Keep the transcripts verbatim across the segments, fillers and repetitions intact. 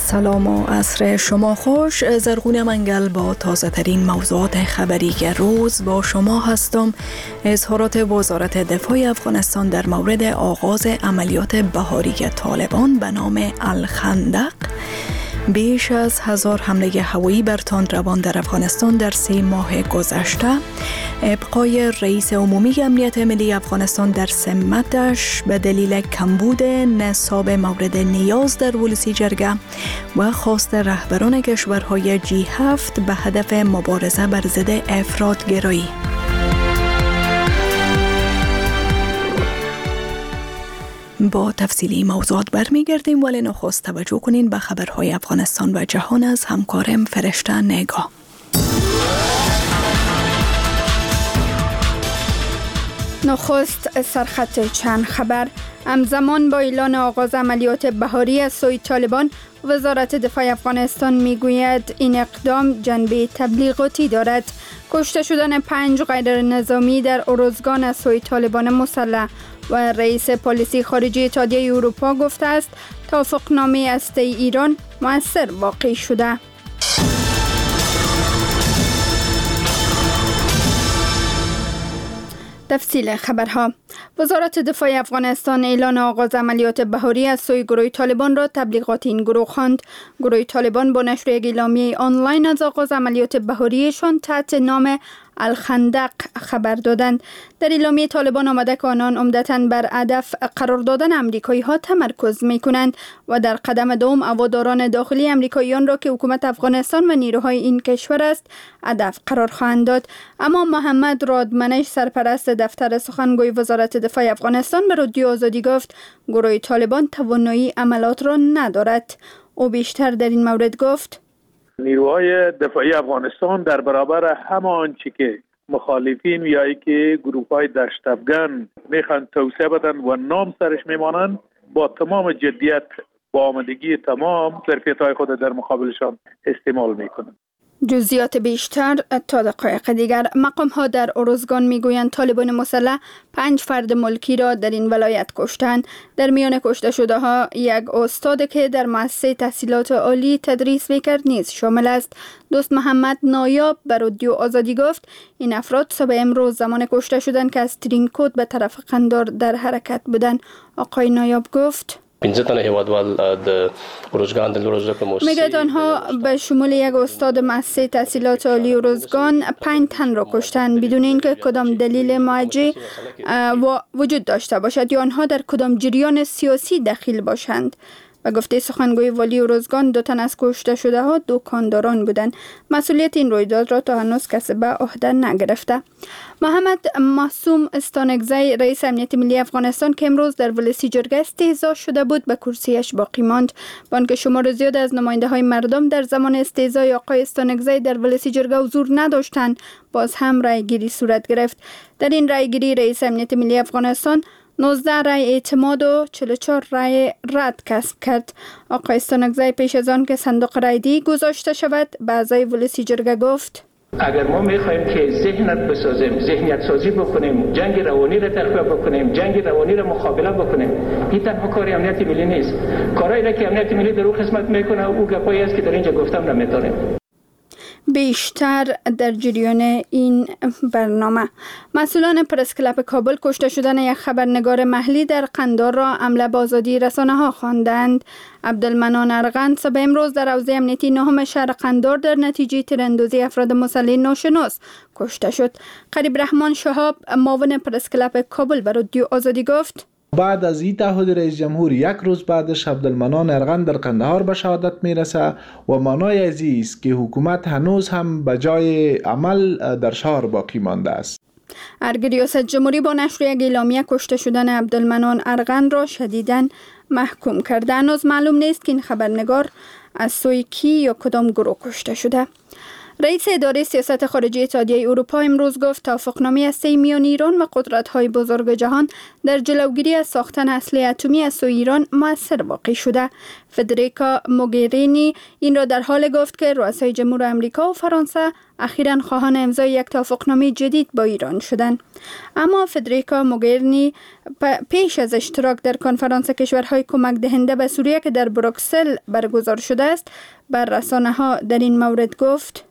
سلام و عصر شما خوش. زرغون منگل با تازه ترین موضوعات خبری روز با شما هستم. اظهارات وزارت دفاع افغانستان در مورد آغاز عملیات بهاری طالبان به نام الخندق. بیش از هزار حمله هوایی بر تندروان در افغانستان در سه ماه گذشته. ابقای رئیس عمومی امنیت ملی افغانستان در سمتش به دلیل کمبود نصاب مورد نیاز در ولسی جرگه و خواست رهبران کشورهای جی هفت به هدف مبارزه بر ضد افراط‌گرایی. با تفصیلی موضوعات برمیگردیم، ولی نخست توجه کنین به خبرهای افغانستان و جهان از همکارم فرشته نگاه. نخست سرخط چند خبر. همزمان با اعلان آغاز عملیات بهاری از سوی طالبان، وزارت دفاع افغانستان میگوید این اقدام جنبه تبلیغاتی دارد. کشته شدن پنج غیر نظامی در ارزگان از سوی طالبان مسلح و رئیس پالیسی خارجی اتحادیه اروپا گفته است توافقنامه هسته‌ای ایران مؤثر واقع شده. تفصیل خبرها. وزارت دفاع افغانستان اعلان آغاز عملیات بهاری از سوی گروه طالبان را تبلیغاتی این گروه خواند. گروه طالبان با نشر یک اعلامیه آنلاین از آغاز عملیات بهاریشان تحت نام الخندق خبر دادند. در اعلامیه طالبان آمده که آنان عمدتاً بر هدف قرار دادن امریکایی ها تمرکز می کنند و در قدم دوم هواداران داخلی امریکاییان را که حکومت افغانستان و نیروهای این کشور است هدف قرار خواهند داد. اما محمد رادمنش، سرپرست دفتر سخنگوی وزارت دفاع افغانستان، به رادیو آزادی گفت گروه طالبان توانایی عملیات را ندارد. او بیشتر در این مورد گفت نیروهای دفاعی افغانستان در برابر همه آنچه که مخالفین یا ای که گروه‌های دشت افغان میخوان توسعه بدن و نام سرش میمانند، با تمام جدیت با آمادگی تمام ظرفیت‌های خود در مقابلشان استعمال میکنند. جزئیات بیشتر تا دقایق دیگر. مقام ها در ارزگان میگویند طالبان مسلح پنج فرد ملکی را در این ولایت کشتند. در میان کشته شده ها یک استاد که در مؤسسه تحصیلات عالی تدریس میکرد نیز شامل است. دوست محمد نایاب به رادیو آزادی گفت این افراد صبح امروز زمان کشته شدند که از ترینکوت به طرف قندار در حرکت بودند. آقای نایاب گفت میگوید آنها به شمول یک استاد مؤسسه تحصیلات عالی ارزگان پنج تن را کشتند بدون اینکه کدام دلیل موجه وجود داشته باشد یا آنها در کدام جریان سیاسی دخیل باشند. و گفته سخنگوی والی ارزگان دو تن از کشته شده ها دکانداران بودند. مسئولیت این رویداد را تا هنوز کسی به عهده نگرفته. محمد معصوم استانکزی، رئیس امنیت ملی افغانستان که امروز در ولسی جرگه استعزا شده بود، به کرسیش باقی ماند. بانکه شمار زیاد از نماینده های مردم در زمان استعزای آقای استانکزی در ولسی جرگه حضور نداشتند، باز هم رای گیری صورت گرفت. در این رای گیری رئیس امنیت ملی افغانستان نوزده رای اعتماد و چهل و چهار رای رد کسب کرد. آقای استانکزی پیش از آن که صندوق رایدی گذاشته شود به اعضای ولسی جرگه گفت اگر ما میخوایم که ذهنیت بسازیم، ذهنیت سازی بکنیم، جنگ روانی را تقویت بکنیم، جنگ روانی را مقابله بکنیم، این تنها کار امنیت ملی نیست. کارهایی را که امنیت ملی در او قسمت میکنه او گپایی است که در اینجا گفتم نمیتونیم. بیشتر در جریان این برنامه. مسئولان پرس کلاب کابل کشته شدن یک خبرنگار محلی در قندار را حمله به آزادی رسانه ها خواندند. عبدالمنان ارغند صبح امروز در حوزه امنیتی نهم شهر قندار در نتیجه تیراندازی افراد مسلح ناشناس کشته شد. قریب رحمان شهاب، معاون پرس کلاب کابل، به رادیو آزادی گفت بعد از این تعهد رئیس جمهور یک روز بعدش عبدالمنان ارغند در قندهار به شهادت میرسه و معنای از این است که حکومت هنوز هم به جای عمل در شهر باقی مانده است. ارگ ریاست جمهوری با نشر یک اعلامیه کشته شدن عبدالمنان ارغند را شدیداً محکوم کرده. هنوز معلوم نیست که این خبرنگار از سوی کی یا کدام گروه کشته شده. رئیس اداره سیاست خارجی اتحادیه اروپا امروز گفت توافقنامه هسته‌ای میان ایران و قدرت‌های بزرگ جهان در جلوگیری از ساختن اسلحه اتمی از سوی ایران مؤثر واقع شده. فدریکا موگرینی این را در حال گفت که رؤسای جمهور آمریکا و فرانسه اخیراً خواهان امضای یک توافقنامه جدید با ایران شدند. اما فدریکا موگرینی پیش از اشتراک در کنفرانس کشورهای کمک دهنده به سوریه که در بروکسل برگزار شده است بر رسانه‌ها در این مورد گفت: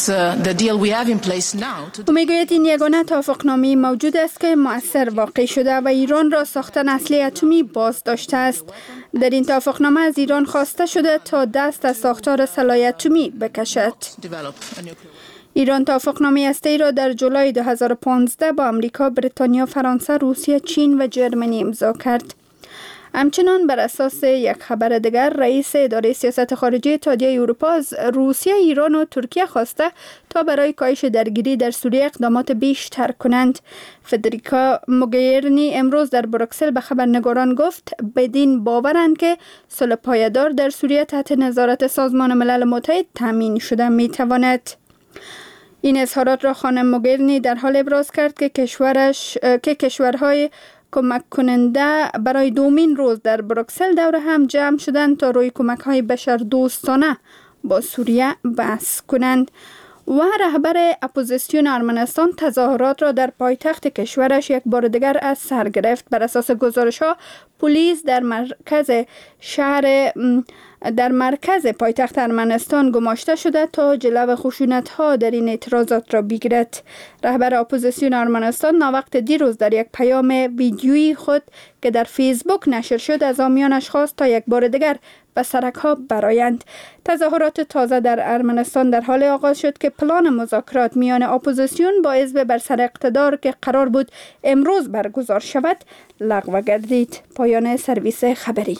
او میگوید این یگانه توافقنامه موجود است که مؤثر واقع شده و ایران را ساختن اسلحه اتمی باز داشته است. در این توافقنامه از ایران خواسته شده تا دست از ساختار سلاح اتمی بکشد. ایران توافقنامه هسته‌ای را در جولای دو هزار و پانزده با آمریکا، بریتانیا، فرانسه، روسیه، چین و جرمنی امضا کرد. همچنان بر اساس یک خبر دیگر، رئیس اداره سیاست خارجی اتحادیه اروپا از روسیه، ایران و ترکیه خواسته تا برای کاهش درگیری در سوریه اقدامات بیشتر کنند. فدریکا موگرینی امروز در بروکسل به خبرنگاران گفت بدین باورند که صلح پایدار در سوریه تحت نظارت سازمان ملل متحد تامین شده می تواند. این اظهارات را خانم موگرینی در حال ابراز کرد که کشورش که کشورهای کمک کننده برای دومین روز در بروکسل دور هم جمع شدند تا روی کمک‌های بشر دوستانه با سوریه بحث کنند. و رهبر اپوزیسیون ارمنستان تظاهرات را در پایتخت کشورش یک بار دیگر از سر گرفت. بر اساس گزارش‌ها پلیس در مرکز شهر در مرکز پایتخت ارمنستان گماشته شده تا جلو خشونت‌ها در این اعتراضات را بگیرد. رهبر اپوزیسیون ارمنستان ناوقت دیروز در یک پیام ویدیویی خود که در فیسبوک نشر شد از حامیانش خواست تا یک بار دیگر به سرک‌ها برآیند. تظاهرات تازه در ارمنستان در حال آغاز شد که پلان مذاکرات میان اپوزیسیون با حزب بر سر اقتدار که قرار بود امروز برگزار شود لغو گردید. پایان سرویس خبری.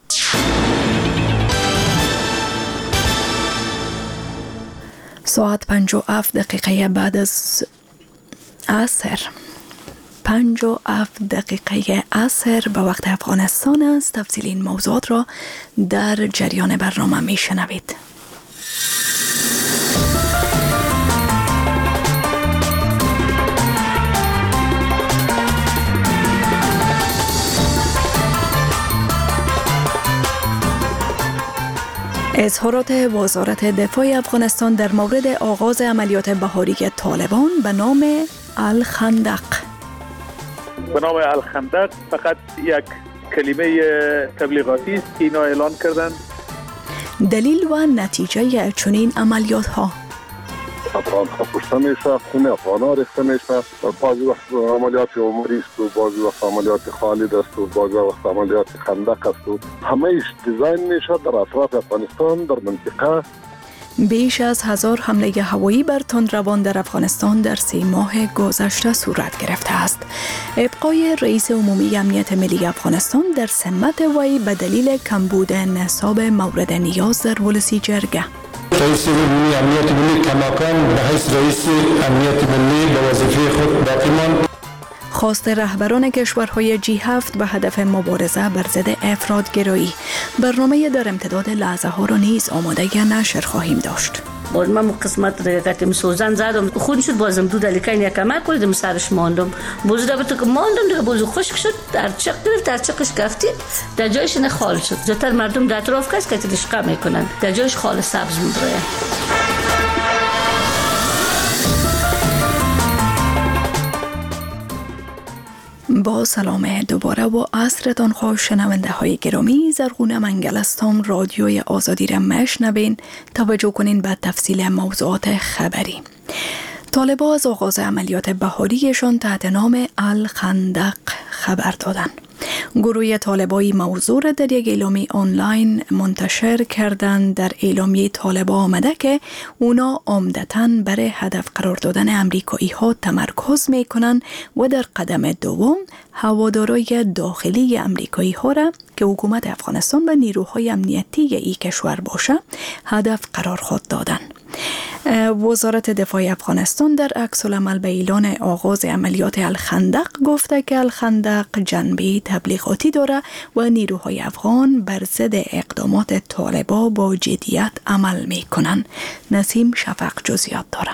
ساعت پنج و هفت دقیقه بعد از عصر پنج و هفت دقیقه عصر به وقت افغانستان است. تفصیل این موضوعات را در جریان برنامه می شنوید. اظهارات وزارت دفاع افغانستان در مورد آغاز عملیات بهاری طالبان به نام الخندق. به نام الخندق فقط یک کلمه تبلیغاتی است که اینا اعلان کردند. دلیل و نتیجه چنین عملیات ها: افغان ها کشته میشه، خون افغان ها ریخته میشه. بعضی وقت عملیات عمری است و بعضی وقت عملیات خالد است و بعضی وقت عملیات خندق است و همه ایش دیزاین میشه در اطراف افغانستان در منطقه. بیش از هزار حمله هوایی بر تندروان در افغانستان در سه ماه گذشته صورت گرفته است. ابقای رئیس عمومی امنیت ملی افغانستان در سمت وی به دلیل کمبود نصاب مورد نیاز در ولسی جرگه. رئیس عمومی امنیت ملی کماکان به حیث رئیس امنیت ملی به وظیفه خود باقی ماند. خواست رهبران کشورهای جی هفت به هدف مبارزه بر ضد افراط‌گرایی. برنامه در امتداد لحظه ها را نیز آماده نشر خواهیم داشت. باز من قسمت رکتم سوزن زدم خون شد بازم دو دلیکای یکمه کردم سرش ماندم باز دا بتو که ماندم دیگه باز خشک شد در چق گرفت در چقش گفتید در جایش نه خال شد زودتر مردم در اطراف کس که تلشقه میکنن در جایش خال سبز مونده. با سلام دوباره و عصرتان خوش شنونده های گرامی. زرغون منگل هستم. رادیوی آزادی را میشنوین. توجه کنین به تفصیل موضوعات خبری. طالبان از آغاز عملیات بهاریشان تحت نام الخندق خبر دادند. گروه طالبایی موضوع را در یک اعلامیه آنلاین منتشر کردند. در اعلامیه طالبان آمده که اونا عمدتاً برای هدف قرار دادن امریکایی ها تمرکز می کنند و در قدم دوم هوادارای داخلی امریکایی ها را که حکومت افغانستان به نیروهای امنیتی این کشور باشه هدف قرار خود دادن. وزارت دفاع افغانستان در عکس العمل به اعلان آغاز عملیات الخندق گفته که الخندق جنبه تبلیغاتی داره و نیروهای افغان بر ضد اقدامات طالبان با جدیت عمل میکنن. نسیم شفق جزئیات داره.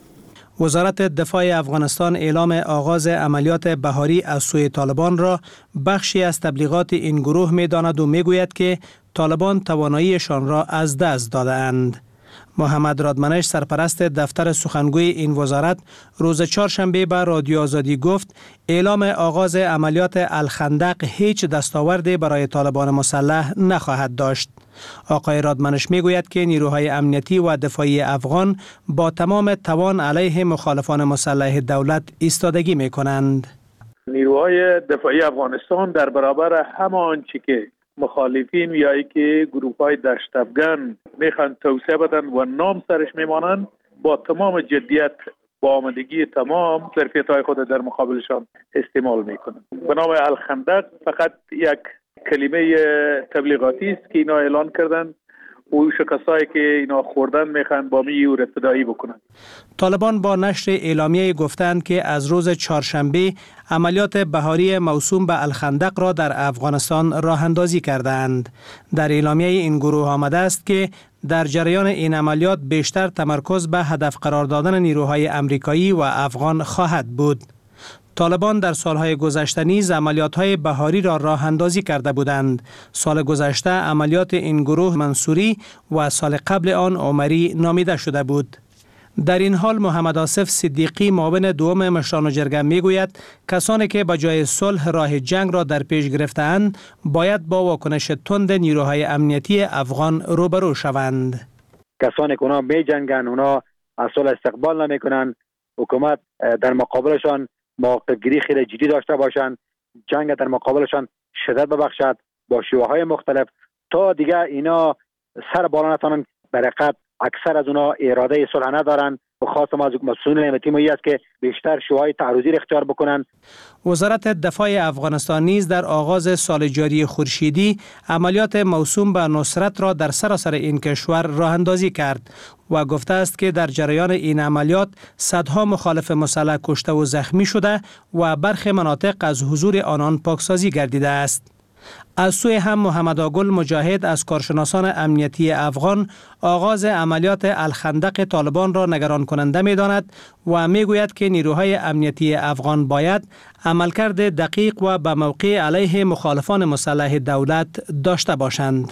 وزارت دفاع افغانستان اعلام آغاز عملیات بهاری از سوی طالبان را بخشی از تبلیغات این گروه می‌داند و می‌گوید که طالبان تواناییشان را از دست داده‌اند. محمد رادمنش سرپرست دفتر سخنگوی این وزارت روز چهارشنبه به رادیو آزادی گفت اعلام آغاز عملیات الخندق هیچ دستاوردی برای طالبان مسلح نخواهد داشت. آقای رادمنش میگوید که نیروهای امنیتی و دفاعی افغان با تمام توان علیه مخالفان مسلح دولت ایستادگی میکنند. نیروهای دفاعی افغانستان در برابر همه آنچه که مخالفین یا ای که گروه های دشت افغان میخوان توسعه بدن و نام سرش میمانند با تمام جدیت با آمادگی تمام ظرفیت های خود در مقابلشان استعمال میکنند. به نام الخندق فقط یک کلمه تبلیغاتی است که اینا اعلان کردن و شکستایی که اینا خوردن میخوان با می او ابتدایی بکنن. طالبان با نشر اعلامیه گفتند که از روز چهارشنبه عملیات بهاری موسوم به الخندق را در افغانستان راه اندازی کردند. در اعلامیه این گروه آمده است که در جریان این عملیات بیشتر تمرکز به هدف قرار دادن نیروهای امریکایی و افغان خواهد بود. طالبان در سالهای گذشته نیز عملیات‌های بهاری را راه اندازی کرده بودند. سال گذشته عملیات این گروه منصوری و سال قبل آن عمری نامیده شده بود. در این حال محمد آصف صدیقی معاون دوم مشران جرگه میگوید کسانی که به جای صلح راه جنگ را در پیش گرفته‌اند باید با واکنش تند نیروهای امنیتی افغان روبرو شوند. کسانی که اونا می جنگن اونا از صلح استقبال نمیکنن، حکومت در مقابلشان موقف گیری خیلی جدی داشته باشند، جنگ در مقابلشان شدت ببخشد با شیوه های مختلف تا دیگه اینا سر بالا نتوانند. در حقیقت اکثر از اونا اراده صلح ندارن و خواستم از مسئولین امنیتی مایی است که بیشتر شیوه های تعرضی را اختیار بکنن. وزارت دفاع افغانستان نیز در آغاز سال جاری خورشیدی عملیات موسوم به نصرت را در سراسر این کشور راه اندازی کرد و گفته است که در جریان این عملیات صدها مخالف مسلح کشته و زخمی شده و برخی مناطق از حضور آنان پاکسازی گردیده است. از سوی هم محمد آگل مجاهد از کارشناسان امنیتی افغان آغاز عملیات الخندق طالبان را نگران کننده می داند و می گوید که نیروهای امنیتی افغان باید عملکرد دقیق و به موقع علیه مخالفان مسلح دولت داشته باشند.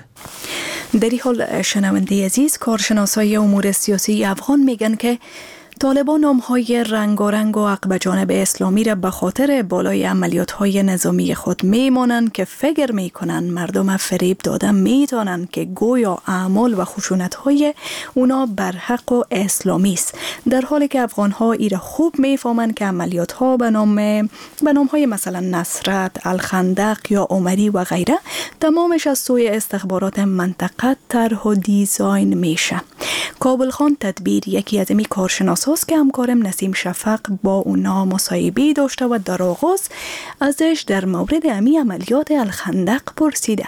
در این حال شنونده عزیز، کارشناسای امور سیاسی افغان میگن که طالبان نام‌های رنگارنگ و عقب جانب اسلامی را به خاطر بالای عملیات‌های نظامی خود میمانند که فکر میکنن مردم فریب داده میتونن که گویا اعمال و خشونت‌های اونا بر حق و اسلامی است، در حالی که افغان‌ها ایره خوب میفهمند که عملیات‌ها به نام به نام‌های مثلا نصرت، الخندق یا عمری و غیره تمامش از سوی استخبارات منطقه طرح و دیزاین میشه. کابل خان تدبیر یکی از این کارشناسان است که همکارم نسیم شفق با اونا مصاحبه داشته و در آغاز ازش در مورد امی عملیات الخندق پرسیده.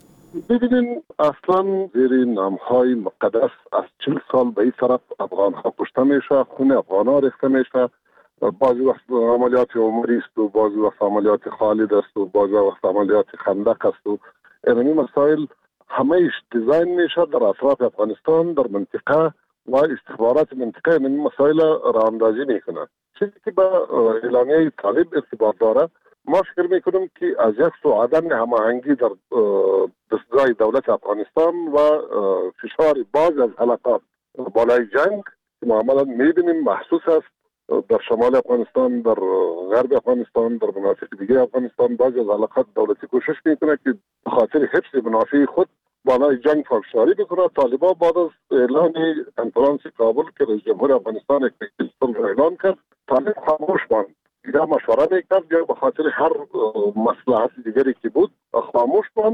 ببینین اصلا زیر نامهای مقدس از چل سال به این طرف افغان ها کشته میشه، خون افغان ها ریخته میشه. بعضی وقت عملیات عمری است و بعضی وقت عملیات خالد است و بعضی وقت عملیات خندق است و این مسائل همهش دیزاین میشه در اطراف افغانستان، در منطقه و استخبارات منطقه این مسائل را اندازی میکنن. چیزی که به اعلامیه طالب ارتباط داره، ما فکر میکنم که از یک سو عدم هماهنگی در دستگاه دولت افغانستان و فشار باز از حلقات بالای جنگ که معاملا میبینیم محسوس است در شمال افغانستان، در غرب افغانستان، در مناطق دیگه افغانستان. بعضی از حلقات دولتی کوشش میکنه که به خاطر حفظ منافع خود بالای جنگ فشاری بکنه. طالبان بعد از اعلان کنفرانس کابل که رئیس جمهور افغانستان یک صلح اعلان کرد، طالب خاموش ماند. یا مشوره میکرد یا به خاطر هر مصلحت دیگری که بود خاموش ماند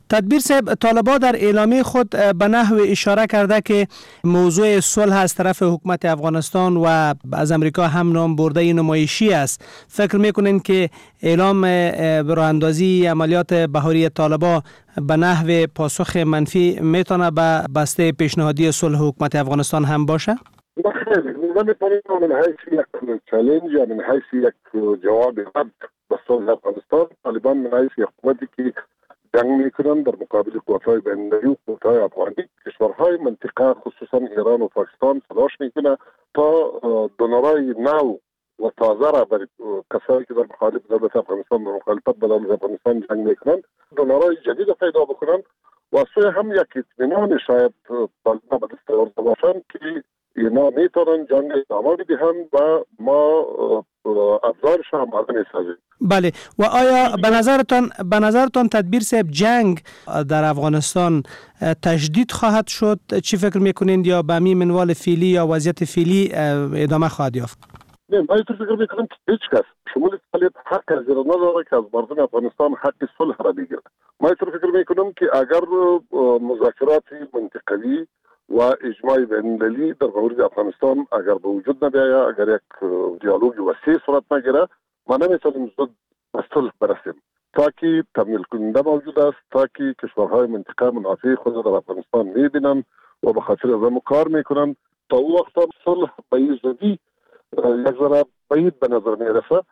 تدبیر صاحب، طالبان در اعلامیه خود به نحو اشاره کرده که موضوع صلح از طرف حکومت افغانستان و از امریکا هم نام برده نمایشی است. فکر میکنین که اعلام راه اندازی عملیات بهاری طالبان به نحو پاسخ منفی میتونه به بسته پیشنهادی صلح حکومت افغانستان هم باشه؟ بخیر، من می‌تونم من حیث یک چالش یا من حیث یک جواب رد به صلح افغانستان، طالبان من حیث یک حکومتی که جنگ میکنن در مقابل قوت‌های بین‌المللی و قوت‌های افغانی، کشورهای منطقه خصوصا ایران و پاکستان تلاش میکنه تا دونرای نو و تازه را برای کسایی که در مخالف دولت افغانستان در مخالفت با دولت افغانستان جنگ میکنن دونرای جدید پیدا بکنن و سوی هم یک اطمینان شاید طالبان به دست آورده باشند که اینا میتونن جنگ ادامه بدهن و ما ابزارش هم آماده میسازیم. بله، و آیا به نظرتان به نظرتان تدبیر صاحب جنگ در افغانستان تشدید خواهد شد؟ چی فکر میکنین، یا به همین منوال فعلی یا وضعیت فعلی ادامه خواهد یافت؟ نه، من اینطور فکر میکنم که هیچ کس شمول اقلیت حق از ایران نداره که از مردم افغانستان حق صلح را بگیره. من اینطور فکر میکنم که اگر مذاکرات منطقوی و اجماع بین‌المللی در مورد افغانستان اگر به وجود نبیاید، اگر یک دیالوگ وسیع صورت نگیره، ما نمیتونیم زود به صلح برسیم. تا که تمویل کننده موجود است، تا که کشورهای منطقه منافع خود در افغانستان میبینن و به خاطر از هم کار میکنن، تا او وقت صلح به این زودی یک ذره بعید به نظر میرسه.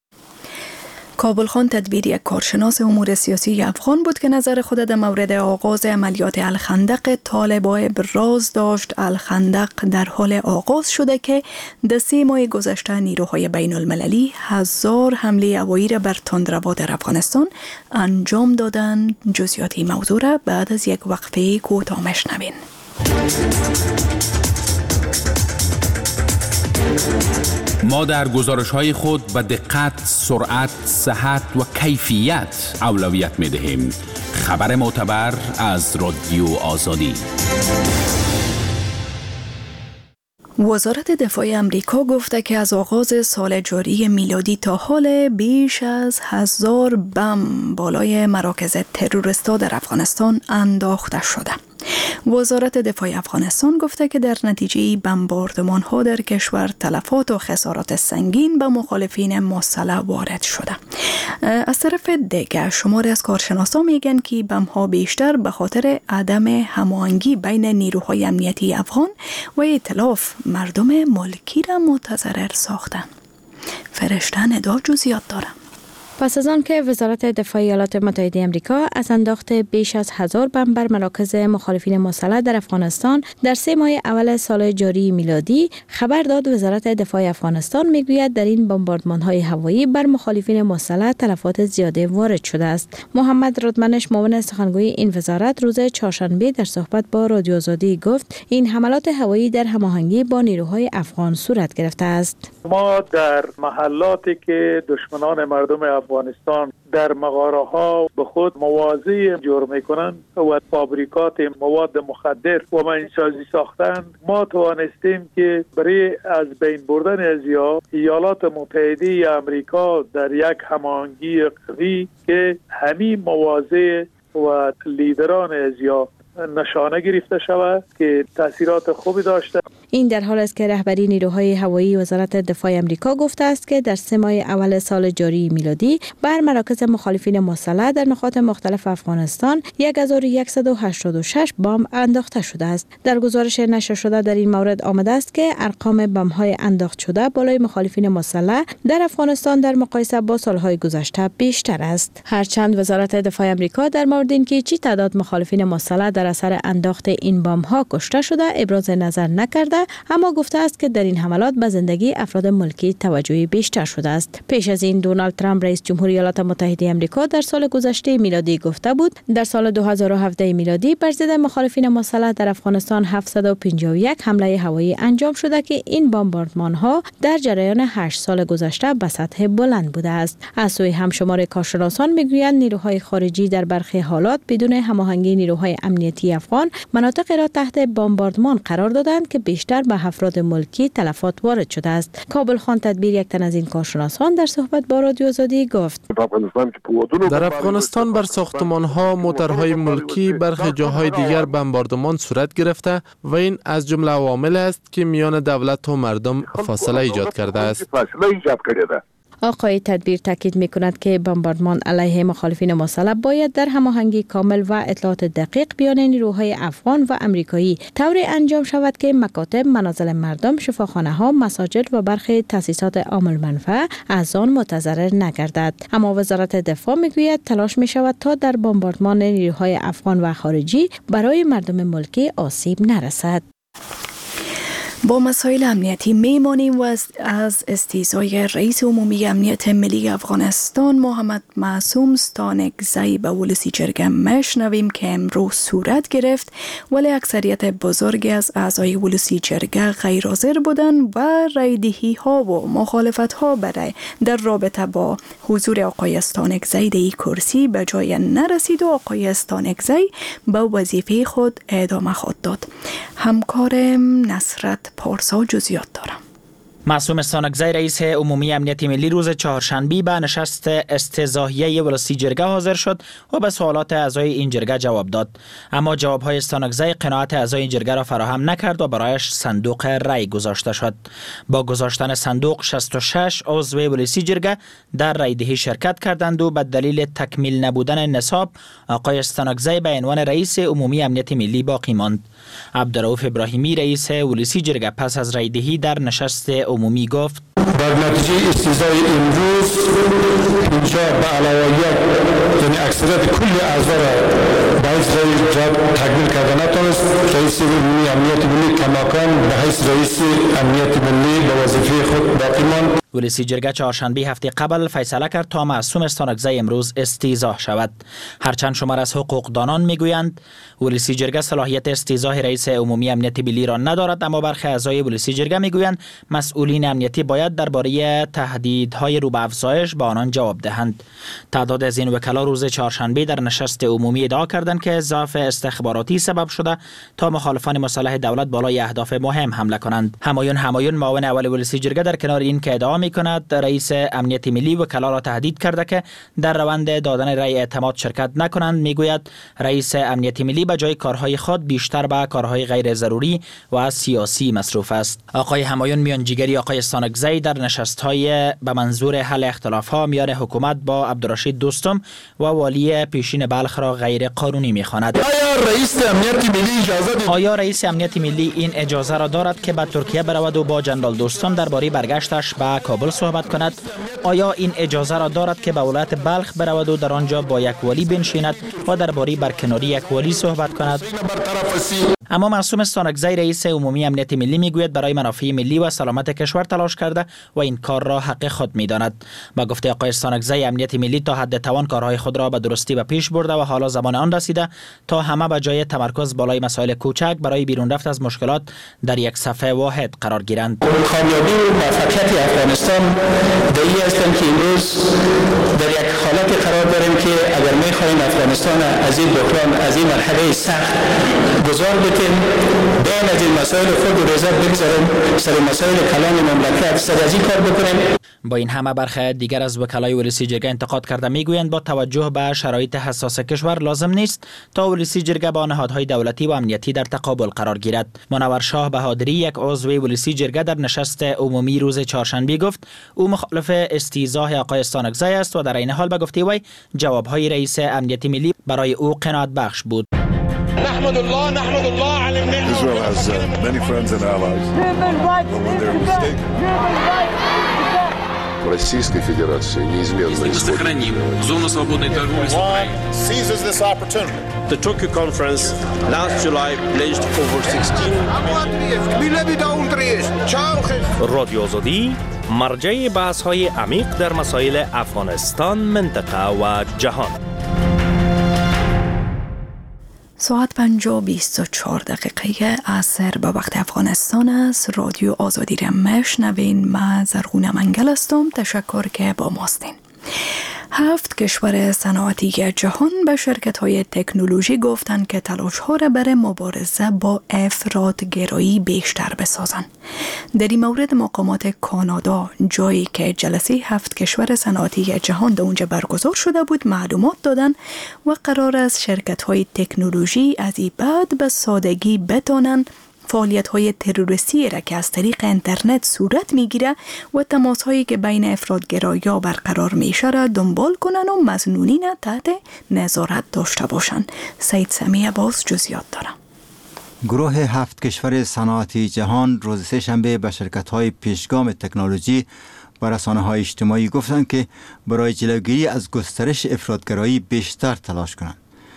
کابل خان تدبیر، یک کارشناس امور سیاسی افغان بود که نظر خود در مورد آغاز عملیات الخندق طالبان ابراز داشت. الخندق در حال آغاز شده که در سه ماه گذشته نیروهای بین المللی هزار حمله هوایی را بر تندروا در افغانستان انجام دادند. جزئیات موضوع را بعد از یک وقفه کوتاه میشنوین. ما در گزارش‌های خود به دقت، سرعت، صحت و کیفیت اولویت می‌دهیم. خبر معتبر از رادیو آزادی. وزارت دفاع امریکا گفته که از آغاز سال جاری میلادی تا حال بیش از هزار بم بالای مراکز تروریستا در افغانستان انداخته شده. وزارت دفاع افغانستان گفته که در نتیجه بمباردمان ها در کشور تلفات و خسارات سنگین به مخالفین مسلح وارد شده. از طرف دیگر شماری از کارشناسان میگن که بم ها بیشتر به خاطر عدم هماهنگی بین نیروهای امنیتی افغان و ائتلاف مردم ملکی را متضرر ساختند. فرشته ندا جزئیات داره. پس از آن که وزارت دفاع ایالات متحده آمریکا از انداخت بیش از هزار بم بر مراکز مخالفین مسلح در افغانستان در سه ماه اول سال جاری میلادی خبر داد، وزارت دفاع افغانستان میگوید در این بمباردمان‌های هوایی بر مخالفین مسلح تلفات زیاده وارد شده است. محمد رودمنش، معاون سخنگوی این وزارت، روز چهارشنبه در صحبت با رادیو آزادی گفت این حملات هوایی در هماهنگی با نیروهای افغان صورت گرفته است. ما در محلاتی که دشمنان مردم افغانستان در مغاره ها به خود موازی جور میکنند و فابریکات مواد مخدر و منسازی ساختند، ما توانستیم که برای از بین بردن از یا ایالات متحده آمریکا در یک هماهنگی قوی که همین موازی و لیدران از یا نشانه گرفته شود که تاثیرات خوبی داشته. این در حال است که رهبری نیروهای هوایی وزارت دفاع آمریکا گفته است که در سه ماه اول سال جاری میلادی بر مراکز مخالفین مسلح در نقاط مختلف افغانستان هزار و صد و هشتاد و شش بمب انداخته شده است. در گزارش نشر شده در این مورد آمده است که ارقام بم‌های انداخت شده بالای مخالفین مسلح در افغانستان در مقایسه با سالهای گذشته بیشتر است. هرچند وزارت دفاع آمریکا در مورد اینکه چی تعداد مخالفین مسلح در اثر انداخت این بمب‌ها کشته شده ابراز نظر نکرده، اما گفته است که در این حملات به زندگی افراد ملکی توجه بیشتر شده است. پیش از این دونالد ترامپ رئیس جمهوری ایالات متحده آمریکا در سال گذشته میلادی گفته بود در سال دو هزار و هفده میلادی بر ضد مخالفین مسلح در افغانستان هفتصد و پنجاه و یک حمله هوایی انجام شده که این بمباردمان‌ها در جریان هشت سال گذشته به سطح بلند بوده است. از سوی هم شمار کارشناسان میگویند نیروهای خارجی در برخی حالات بدون هماهنگی نیروهای امنیتی افغان مناطق را تحت بمباردمان قرار دادند که بیشتر بیشتر به افراد ملکی تلفات وارد شده است. کابل خان تدبیر، یک تن از این کارشناسان، در صحبت با رادیو آزادی گفت: در افغانستان بر ساختمان‌ها، موترهای ملکی، برخی جاهای دیگر بمباردمان صورت گرفته و این از جمله عوامل است که میان دولت و مردم فاصله ایجاد کرده است. آقای تدبیر تاکید می‌کند که بمباردمان علیه مخالفین مسلح باید در هماهنگی کامل و اطلاعات دقیق میان نیروهای افغان و امریکایی طوری انجام شود که مکاتب، منازل مردم، شفاخانه‌ها، مساجد و برخی تأسیسات عام المنفعه از آن متضرر نگردد. اما وزارت دفاع میگوید تلاش می‌شود تا در بمباردمان نیروهای افغان و خارجی برای مردم ملکی آسیب نرسد. با مسائل امنیتی میمانیم و از استیضای رئیس عمومی امنیت ملی افغانستان محمد معصوم ستانکزی به ولسی جرگه میشنویم که امروز صورت گرفت، ولی اکثریت بزرگی از اعضای ولسی جرگه غیر حاضر بودند و رایدهی ها و مخالفت ها برای در رابطه با حضور آقای ستانکزی در این کرسی به جای نرسید و آقای ستانکزی به وظیفه خود ادامه خواهد داد. همکارم نصرت پارسا جزئیات دارم. معصوم ستانکزی رئیس عمومی امنیت ملی روز چهارشنبه به نشست استضاحیه ولسی جرگه حاضر شد و به سوالات اعضای این جرگه جواب داد، اما جوابهای ستانکزی قناعت اعضای این جرگه را فراهم نکرد و برایش صندوق رای گذاشته شد. با گذاشتن صندوق شصت و شش عضو ولسی جرگه در رایدهی شرکت کردند و به دلیل تکمیل نبودن نصاب آقای ستانکزی به عنوان رئیس عمومی امنیت ملی باقی ماند. عبدالرؤوف ابراهیمی رئیس ولسی جرگه پس از رایدهی در نشست عمومی گفت: در نتیجه استیضای امروز اینجا به علاوه یعنی اکثریت کل اعضا را به حیث رئیس جاب تکمیل کرده نتونست. رئیس عمومی امنیت ملی کماکان به حیث رئیس امنیت ملی به وظیفه خود باقی ماند. ولسی جرگه چهارشنبه هفته قبل فیصله کرد تا معصوم ستانکزی امروز استیضاح شود. هرچند شمار از حقوقدانان میگویند ولسی جرگه صلاحیت استیضاح رئیس عمومی امنیت ملی را ندارد، اما برخی اعضای ولسی جرگه میگویند مسئولین امنیتی باید درباره تهدیدهای رو به افزایش به آنان جواب دهند. تعداد از این وکلا روز چهارشنبه در نشست عمومی ادعا کردند که ضعف استخباراتی سبب شده تا مخالفان مسلح دولت بالای اهداف مهم حمله کنند. همایون همایون معاون اول ولسی جرگه در کنار این که ادعا میکند رئیس امنیت ملی وکلا را تهدید کرده که در روند دادن رأی اعتماد شرکت نکنند، میگوید رئیس امنیت ملی به جای کارهای خود بیشتر به کارهای غیر ضروری و سیاسی مصروف است. آقای همایون میانجیگری آقای ستانکزی در نشست‌های به منظور حل اختلاف‌ها میان حکومت با عبدالرشید دوستم و والی پیشین بلخ را غیر قانونی می‌خواند. آیا رئیس امنیت ملی اجازه آیا رئیس امنیت ملی این اجازه را دارد که به ترکیه برود و با جنرال دوستم درباره برگشتش به کابل صحبت کند؟ آیا این اجازه را دارد که به ولایت بلخ برود و در آنجا با یک والی بنشیند و درباره برکناری یک والی صحبت کند؟ اما معصوم ستانکزی رئیس عمومی امنیت ملی میگوید برای منافع ملی و سلامت کشور تلاش کرده و این کار را حق خود میداند. با گفته آقای ستانکزی امنیت ملی تا حد توان کارهای خود را به درستی به پیش برده و حالا زمان آن رسیده تا همه به جای تمرکز بالای مسائل کوچک برای بیرون رفت از مشکلات در یک صفحه واحد قرار گیرند. کامیابی و موفقیت افغانستان دایی هستند که امروز در یک حالت قرار داریم که اگر می‌خواهیم افغانستان از این بحران، از این مرحله سخت گذار بدیم، بین از این مسائل خود و رضایت بگذاریم، سر مسائل کلان مملکت سر از این کار بکنیم. با این همه برخی دیگر از وکلای ولسی جرگه انتقاد کرده میگویند با توجه به شرایط حساس کشور لازم نیست تا ولسی جرگه با نهادهای دولتی و امنیتی در تقابل قرار گیرد. منور شاه بهادری یک عضو ولسی جرگه در نشست عمومی روز چهارشنبه گفت او مخالف استیضاح آقای ستانکزی است و در این حال به گفته وی جوابهای رئیس امنیت ملی برای او قناعت بخش بود. نحمد الله نحمد الله على النعمة. Israel has uh, many friends and allies. But when they're mistaken. Российской Федерации неизменно Если мы сохраним зону свободной торговли с Украиной. Seizes this opportunity. The Tokyo conference last July pledged over sixteen رادیو آزادی مرجع بحث‌های عمیق در مسائل افغانستان، منطقه و جهان. ساعت پنجاه و بیست و چهار دقیقه عصر به وقت افغانستان است. رادیو آزادی را میشنوین. من زرغونه منگل هستم. تشکر که با ماستین. هفت کشور صنعتی جهان به شرکت‌های تکنولوژی گفتند که تلاش‌ها را برای مبارزه با افراط‌گرایی بیشتر بسازند. در این مورد مقامات کانادا، جایی که جلسه هفت کشور صنعتی جهان در اونجا برگزار شده بود، معلومات دادند و قرار است شرکت‌های تکنولوژی از این بعد به سادگی بتوانند فعالیت‌های تروریستی را که از طریق اینترنت صورت می‌گیره و تماس‌هایی که بین افراط‌گرایان برقرار میشه را دنبال کنن و مظنونین تحت نظارت داشته باشند. سید سمیع باز جزئیات داره. گروه هفت کشور صنعتی جهان روز سه‌شنبه به شرکت‌های پیشگام تکنولوژی و رسانه‌های اجتماعی گفتند که برای جلوگیری از گسترش افراط‌گرایی بیشتر تلاش کنند.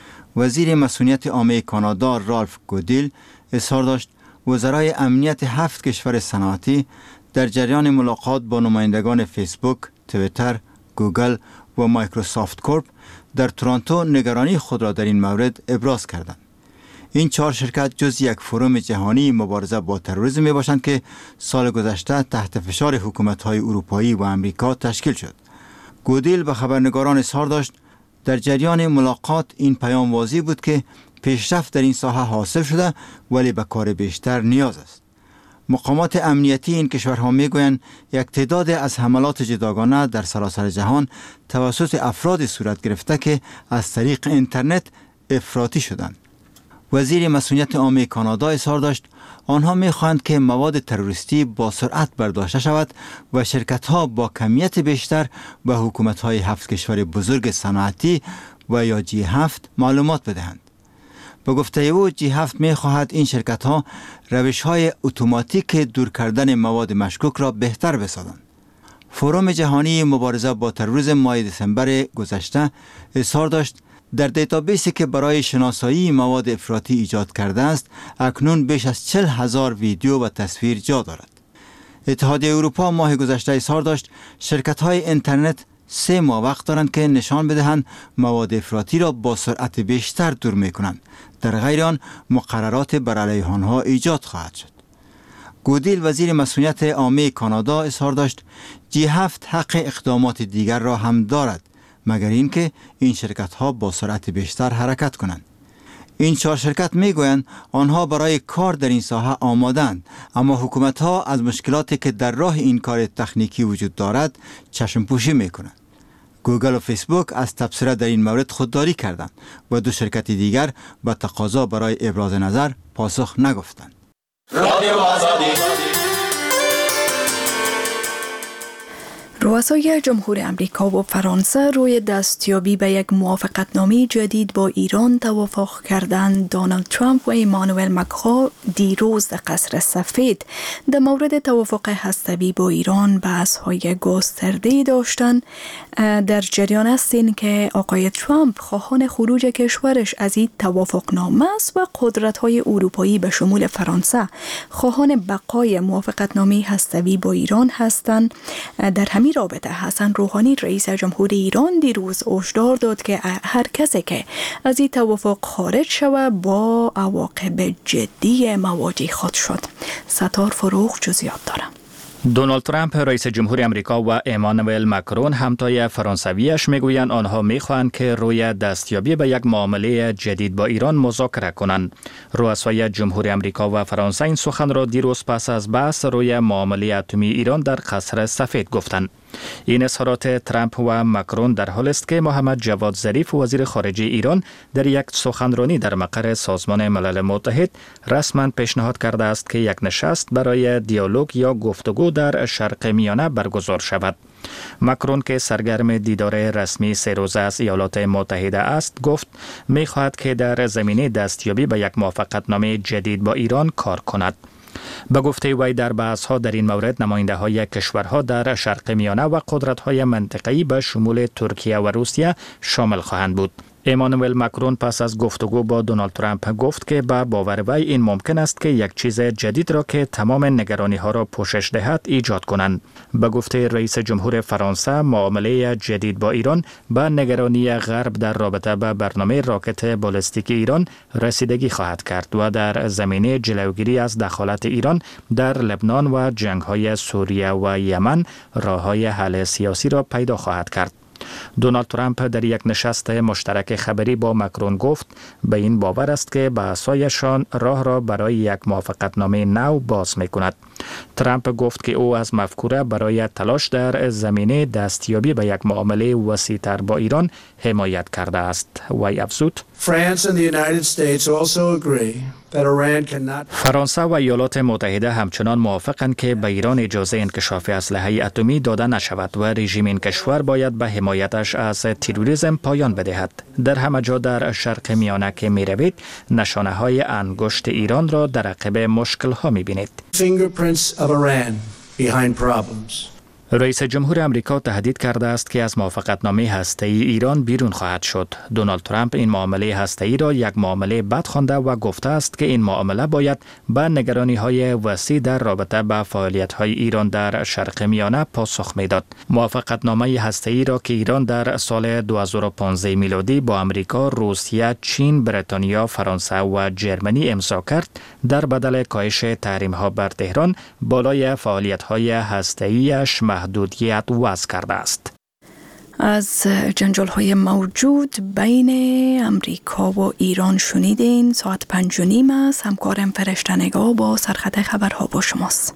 وزیر مسئولیت عامه کانادا رالف گودیل اظهار داشت وزرای امنیت هفت کشور صنعتی در جریان ملاقات با نمایندگان فیسبوک، توییتر، گوگل و مایکروسافت کورپ در تورنتو نگرانی خود را در این مورد ابراز کردند. این چهار شرکت جز یک فروم جهانی مبارزه با تروریسم می باشند که سال گذشته تحت فشار حکومت‌های اروپایی و امریکا تشکیل شد. گودیل به خبرنگاران اظهار داشت در جریان ملاقات این پیام واضح بود که پیشرفت در این ساحه حاصل شده ولی به کار بیشتر نیاز است. مقامات امنیتی این کشورها میگویند یک تعداد از حملات جداگانه در سراسر جهان توسط افراد صورت گرفته که از طریق اینترنت افراطی شدند. وزیر مسئولیت عامه کانادا اظهار داشت آنها میخواهند که مواد تروریستی با سرعت برداشته شود و شرکت‌ها با کمیت بیشتر به حکومت‌های هفت کشور بزرگ صنعتی و یا جی هفت معلومات بدهند. به گفته او جی هفت می خواهد این شرکت ها روش های اتوماتیک دور کردن مواد مشکوک را بهتر بسازند. فروم جهانی مبارزه با تروریسم ماه دسامبر گذشته اظهار داشت در دیتابیسی که برای شناسایی مواد افراطی ایجاد کرده است اکنون بیش از چهل هزار ویدیو و تصویر جا دارد. اتحادیه اروپا ماه گذشته اظهار داشت شرکت های اینترنت سه ماه وقت دارند که نشان بدهند مواد افراطی را با سرعت بیشتر دور می کنند. در غیر آن مقررات بر علیه آنها ایجاد خواهد شد. گودیل وزیر مسئولیت عامه کانادا اظهار داشت جی هفت حق اقدامات دیگر را هم دارد مگر اینکه این شرکت ها با سرعت بیشتر حرکت کنند. این چهار شرکت می گویند آنها برای کار در این ساحه آمادند، اما حکومت ها از مشکلاتی که در راه این کار تکنیکی وجود دارد چشم پوشی می کنند. گوگل و فیسبوک از تبصره در این مورد خودداری کردند و دو شرکت دیگر به تقاضا برای ابراز نظر پاسخ نگفتند. رادیو آزادی. رؤسای جمهور امریکا و فرانسه روی دستیابی به یک موافقتنامه جدید با ایران توافق کردند. دونالد ترامپ و ایمانوئل مکرون دیروز در قصر سفید در مورد توافق هسته‌ای با ایران بحث‌های گسترده‌ای داشتند. در جریان است این که آقای ترامپ خواهان خروج کشورش از این توافقنامه است و قدرت‌های اروپایی به شمول فرانسه خواهان بقای موافقتنامه هسته‌ای با ایران هستند. در همین رابطه حسن روحانی رئیس جمهور ایران دیروز هشدار داد که هر کسی که از این توافق خارج شود با عواقب جدی مواجه خواهد شد. ستار فروغ جزئیات داره. دونالد ترامپ رئیس جمهور امریکا و ایمانوئل مکرون همتای فرانسویش میگویند آنها میخواهند که روی دستیابی به یک معامله جدید با ایران مذاکره کنند. رؤسای جمهور امریکا و فرانسه این سخن را دیروز پس از بحث روی معامله اتمی ایران در قصر سفید گفتند. این اظهارات ترامپ و مکرون در حال است که محمد جواد ظریف وزیر خارجه ایران در یک سخنرانی در مقر سازمان ملل متحد رسما پیشنهاد کرده است که یک نشست برای دیالوگ یا گفتگو در شرق میانه برگزار شود. مکرون که سرگرم دیدار رسمی سه روزه از ایالات متحده است گفت می‌خواهد که در زمینه دستیابی به یک موافقتنامه جدید با ایران کار کند. به گفته وی در بحث‌ها در این مورد نماینده‌های کشورها در شرق میانه و قدرت‌های منطقه‌ای به شمول ترکیه و روسیه شامل خواهند بود. ایمانوئل مکرون پس از گفتگو با دونالد ترامپ گفت که به باور وی این ممکن است که یک چیز جدید را که تمام نگرانی‌ها را پوشش دهد ایجاد کنند. به گفته رئیس جمهور فرانسه معامله جدید با ایران به نگرانی غرب در رابطه با برنامه راکت بالستیک ایران رسیدگی خواهد کرد و در زمینه جلوگیری از دخالت ایران در لبنان و جنگ‌های سوریه و یمن راه‌های حل سیاسی را پیدا خواهد کرد. دونالد ترامپ در یک نشست مشترک خبری با مکرون گفت به این باور است که بحث‌هایشان راه را برای یک موافقتنامه نو باز می‌کند. ترامپ گفت که او از مفکوره برای تلاش در زمینه دستیابی به یک معامله وسیع‌تر با ایران حمایت کرده است. وی افزود: فرانسه و ایالات متحده همچنان موافقند که به ایران اجازه انکشاف اسلحه اتمی داده نشود و رژیم این کشور باید به حمایتش از تروریسم پایان بدهد. در همه جا در شرق میانه که می روید نشانه های انگشت ایران را در عقب مشکل ها می بینید. رئیس جمهور امریکا تهدید کرده است که از موافقتنامه هسته‌ای ایران بیرون خواهد شد. دونالد ترامپ این معامله هسته‌ای را یک معامله بد خوانده و گفته است که این معامله باید به نگرانی‌های وسیع در رابطه با فعالیت‌های ایران در شرق میانه پاسخ می‌داد. موافقتنامه هسته‌ای را که ایران در سال دو هزار و پانزده میلادی با امریکا، روسیه، چین، بریتانیا، فرانسه و جرمنی امضا کرد، در بدل کاهش تحریم‌ها بر تهران بالای فعالیت‌های هسته‌ایش محدودیت وضع کرده است. از جنجال های موجود بین امریکا و ایران شنیدین. ساعت پنج و نیم است. همکارم فرشته نگاه با سرخط خبرها با شماست.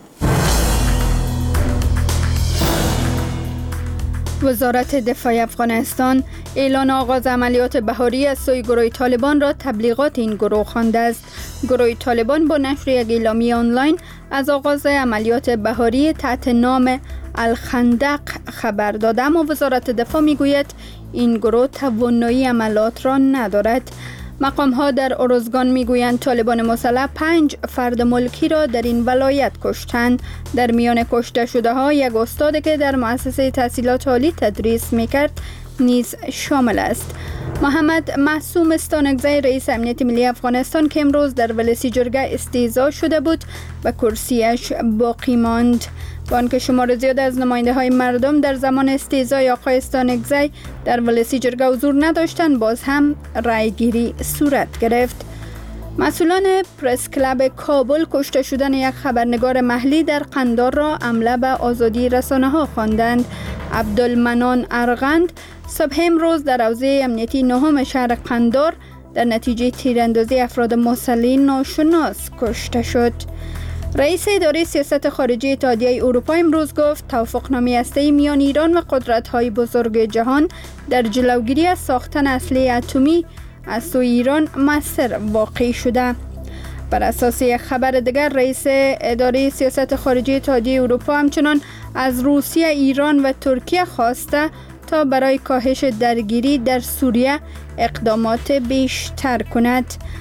وزارت دفاع افغانستان اعلان آغاز عملیات بهاری از سوی گروه طالبان را تبلیغات این گروه خوانده است. گروه طالبان با نشر یک اعلامیه آنلاین از آغاز عملیات بهاری تحت نام الخندق خبر داده، اما وزارت دفاع میگوید این گروه توانایی عملیات را ندارد. مقام ها در ارزگان میگویند طالبان مسلح پنج فرد ملکی را در این ولایت کشتند. در میان کشته شده ها یک استاد که در مؤسسه تحصیلات عالی تدریس میکرد نیز شامل است. محمد معصوم استانکزی رئیس امنیت ملی افغانستان که امروز در ولسی جرگه استیضاح شده بود و کرسیش باقی ماند. با آنکه شمار زیاد از نماینده های مردم در زمان استیضاح آقای استانکزی در ولسی جرگه حضور نداشتند، باز هم رای گیری صورت گرفت. مسئولان پرس کلاب کابل کشته شدن یک خبرنگار محلی در قندار را حمله به آزادی رسانه ها خواندند. عبدالمنان ارغند صبح امروز در حوزه امنیتی نهم شهر قندار در نتیجه تیراندازی افراد مسلح ناشناس کشته شد. رئیس اداره سیاست خارجی اتحادیه اروپا امروز گفت توافقنامه هسته‌ای میان ایران و قدرت‌های بزرگ جهان در جلوگیری از ساختن اسلحه اتمی از سوی ایران مؤثر واقع شده. بر اساس یک خبر دیگر رئیس اداره سیاست خارجی اتحادیه اروپا همچنان از روسیه، ایران و ترکیه خواسته تا برای کاهش درگیری در سوریه اقدامات بیشتر کند.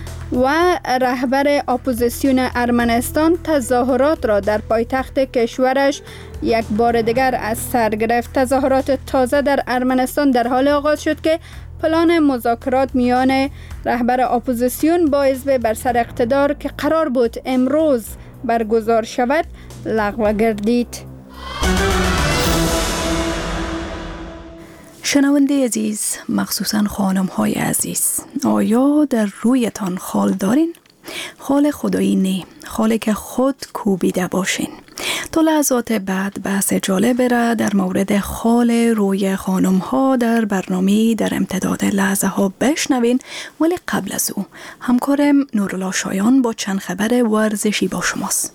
و رهبر اپوزیسیون ارمنستان تظاهرات را در پایتخت کشورش یک بار دیگر از سر گرفت. تظاهرات تازه در ارمنستان در حال آغاز شد که پلان مذاکرات میان رهبر اپوزیسیون با حزب بر سر اقتدار که قرار بود امروز برگزار شود لغو گردید. شنونده عزیز، مخصوصا خانم های عزیز، آیا در رویتان خال دارین؟ خال خدایی نه، خالی که خود کوبیده باشین. تا لحظات بعد بحث جالب را در مورد خال روی خانم ها در برنامه در امتداد لحظه ها بشنوین، ولی قبل از او همکارم نورالله شایان با چند خبر ورزشی با شماست.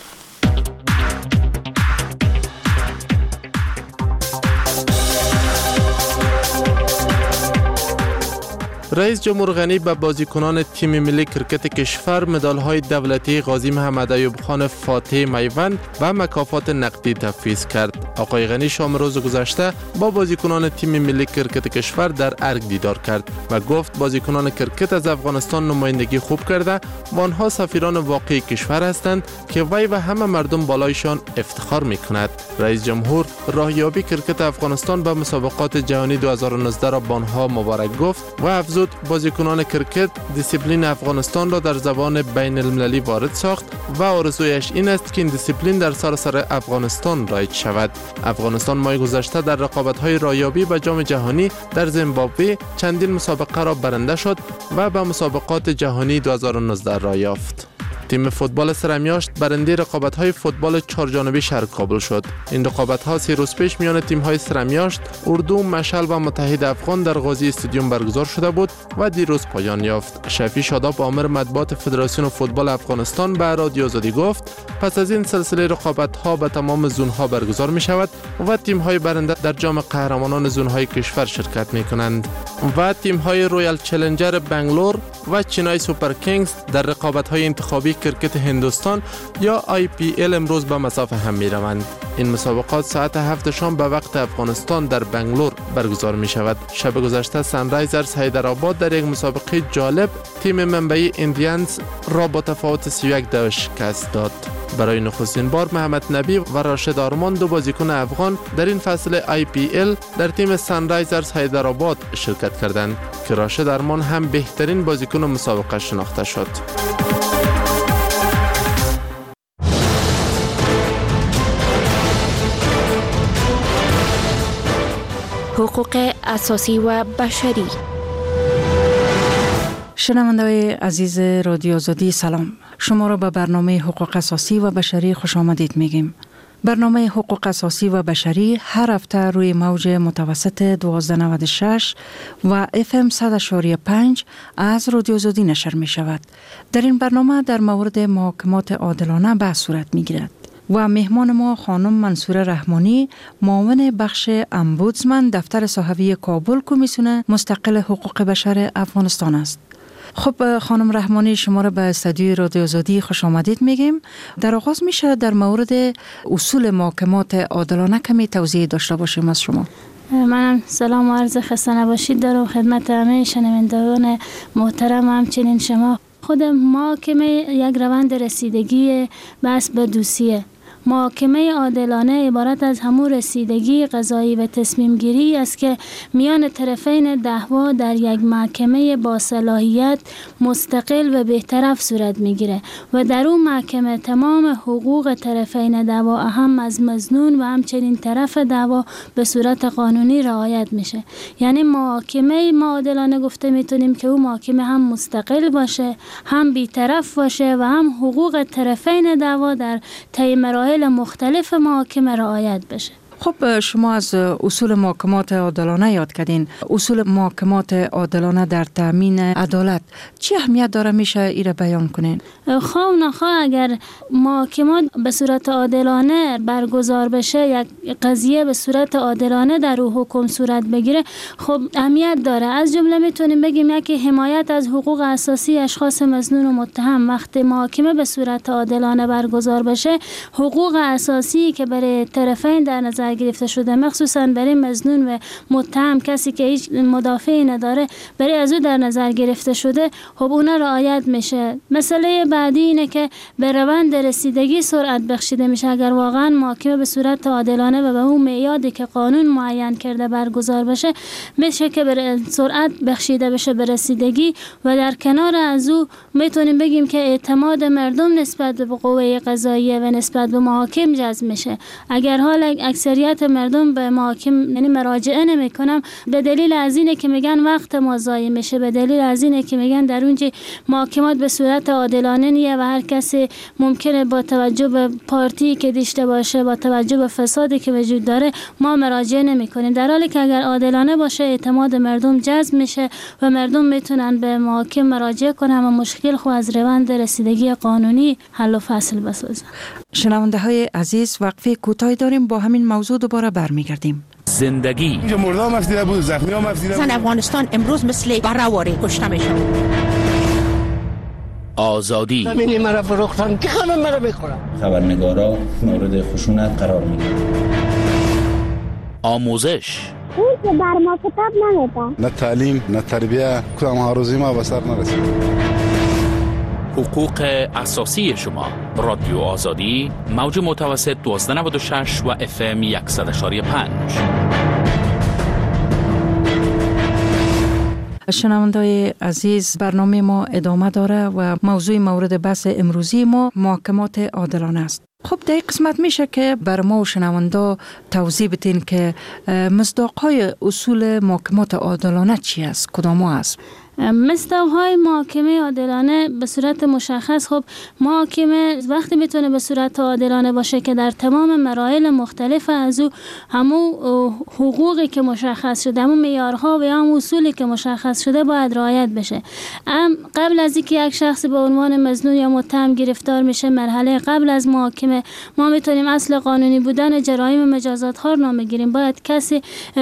رئیس جمهور غنی به بازیکنان تیم ملی کرکت کشور مدال‌های دولتی غازی محمد ایوب خان فاتح میوند و مکافات نقدی تفویض کرد. آقای غنی شام روز گذشته با بازیکنان تیم ملی کرکت کشور در ارگ دیدار کرد و گفت بازیکنان کرکت از افغانستان نمایندگی خوب کرده و آنها سفیران واقعی کشور هستند که وی و همه مردم بالایشان افتخار می‌کند. رئیس جمهور راهیابی کرکت افغانستان به مسابقات جهانی دو هزار و نوزده را به آنها مبارک گفت و افزود بازیکنان کرکت دیسیپلین افغانستان را در زبان بین المللی وارد ساخت و آرزویش این است که این دیسیپلین در سراسر افغانستان رایج شود. افغانستان ماه گذشته در رقابت‌های راهیابی به جام جهانی در زیمبابوه چندین مسابقه را برنده شد و به مسابقات جهانی دو هزار و نوزده را یافت. تیم فوتبال سرمیاشت برنده رقابت‌های فوتبال چهارجانبه شهر کابل شد. این رقابت‌ها سه روز پیش میان تیم‌های سرمیاشت، اردو، مشعل و متحد افغان در قاضی استادیوم برگزار شده بود و دیروز پایان یافت. شفیع شاداب آمر مطبوعات فدراسیون فوتبال افغانستان به رادیو آزادی گفت پس از این سلسله رقابت‌ها به تمام زون‌ها برگزار می‌شود و تیم‌های برنده در جام قهرمانان زون‌های کشور شرکت می‌کنند و تیم‌های رویال چالنجر بنگلور و چنای سوپر کینگز در رقابت‌های انتخابی کرکت هندوستان یا آی پی ال امروز به مسافه هم می‌روند. این مسابقات ساعت هفت شام به وقت افغانستان در بنگلور برگزار می‌شود. شب گذشته سانرایزرز حیدرآباد در یک مسابقه جالب تیم منبعی ایندیانز را با تفاوت سی و یک دو شکست داد. برای نخستین بار محمد نبی و راشد آرمان دو بازیکن افغان در این فصل آی پی ال در تیم سانرایزرز حیدرآباد شرکت کردند که راشد آرمان هم بهترین بازیکن مسابقه شناخته شد. حقوق اساسی و بشری. شنونده‌های عزیز رادیو آزادی سلام. شما را به برنامه حقوق اساسی و بشری خوش آمدید میگیم. برنامه حقوق اساسی و بشری هر هفته روی موج متوسط دوازده نود و شش و اف ام صد و پنج از رادیو آزادی نشر می شود. در این برنامه در مورد محاکمات عادلانه بحث صورت می گیرد و مهمان ما خانم منصوره رحمانی، معاون بخش امبودسمن دفتر صحوی کابل کمیسیون مستقل حقوق بشر افغانستان است. خب خانم رحمانی، شما را به استودیوی رادیو آزادی خوش آمدید میگیم. در آغاز میشه در مورد اصول محاکمات عادلانه کمی توضیح داشته باشیم از شما. منم سلام و عرض خسته نباشید دارم خدمت همه شنوندگان محترم و همچنین شما. خود محاکمه یک روند رسیدگی بحث به دوسیه. محاکمه عادلانه عبارت از همون رسیدگی قضایی و تصمیم گیری است که میان طرفین دعوا در یک محکمه با صلاحیت مستقل و بی‌طرف صورت میگیره و در اون محکمه تمام حقوق طرفین دعوا اهم از مظنون و همچنین طرف دعوا به صورت قانونی رعایت میشه. یعنی محاکمه عادلانه گفته میتونیم که اون محاکمه هم مستقل باشه، هم بی‌طرف باشه و هم حقوق طرفین دعوا در طی مراحل مختلف محاکمه رعایت بشه. خب شما از اصول محاکمات عادلانه یاد کردین. اصول محاکمات عادلانه در تامین عدالت چه اهمیت داره میشه ایره بیان کنین؟ خواه نخواه اگر محاکمات به صورت عادلانه برگزار بشه، یک قضیه به صورت عادلانه در او حکم صورت بگیره، خب اهمیت داره. از جمله میتونیم بگیم یکی حمایت از حقوق اساسی اشخاص مظنون و متهم. وقتی محاکمه به صورت عادلانه برگزار بشه، حقوق اساسی که برای طرفین در نظر گرفته شده، مخصوصا برای مظنون و متهم، کسی که هیچ مدافعی نداره، برای از او در نظر گرفته شده، خب اونا رعایت میشه. مسئله بعدی اینه که به روند رسیدگی سرعت بخشیده میشه. اگر واقعا محاکمه به صورت عادلانه و به اون معیاری که قانون معین کرده برگزار بشه، میشه که به سرعت بخشیده بشه به رسیدگی و در کنار از او میتونیم بگیم که اعتماد مردم نسبت به قوه قضاییه و نسبت به محاکم جذب میشه. اگر حال اکثریت مردم به محاکم یعنی مراجعه نمیکنم، به دلیل از اینه که میگن وقت ما ضایع میشه، به دلیل از اینه که میگن در اونجا محاکمات به صورت عادلانه نیه و هر کسی ممکنه با توجه به پارتی که داشته باشه، با توجه به فسادی که وجود داره، ما مراجعه نمیکنیم. در حالی که اگر عادلانه باشه، اعتماد مردم جذب میشه و مردم میتونن به محاکم مراجعه کنن و مشکل خود از روند رسیدگی قانونی حل و فصل بسازن. شنونده های عزیز، وقفه کوتاهی داریم، با همین موضوع دوباره برمیگردیم. زندگی اینجا مردا مفسیده بود، زخمی ها مفسیده بود. زن افغانستان امروز مثل برآوری کشته میشه. آزادی زمینی مرا فروختن که خانم مرا بخورم. خبرنگارا مورد خشونت قرار میگیرن. آموزش اون که بر ما کتاب نمیده. نه تعلیم نه تربیه، کدام هاروزی ما به سر نرسید. حقوق اساسی شما. رادیو آزادی موج متوسط دوازده نود و شش و اف ام صد و پنج. شنونده‌های عزیز، برنامه ما ادامه داره و موضوع مورد بحث امروزی ما محاکمات عادلانه است. خب در این قسمت میشه که بر ما و شنونده توضیح بدین که مصداق‌های اصول محاکمات عادلانه چی است؟ کدام است؟ مصداق‌های محاکمه عادلانه به صورت مشخص، خب محاکمه وقتی میتونه به صورت عادلانه باشه که در تمام مراحل مختلف از او همون حقوقی که مشخص شده، همون معیارها و یا هم اصولی که مشخص شده باید رعایت بشه. ام قبل از اینکه یک شخص به عنوان مظنون یا متهم گرفتار میشه، مرحله قبل از محاکمه ما میتونیم اصل قانونی بودن جرایم مجازات ها رو نام بگیریم. باید کسی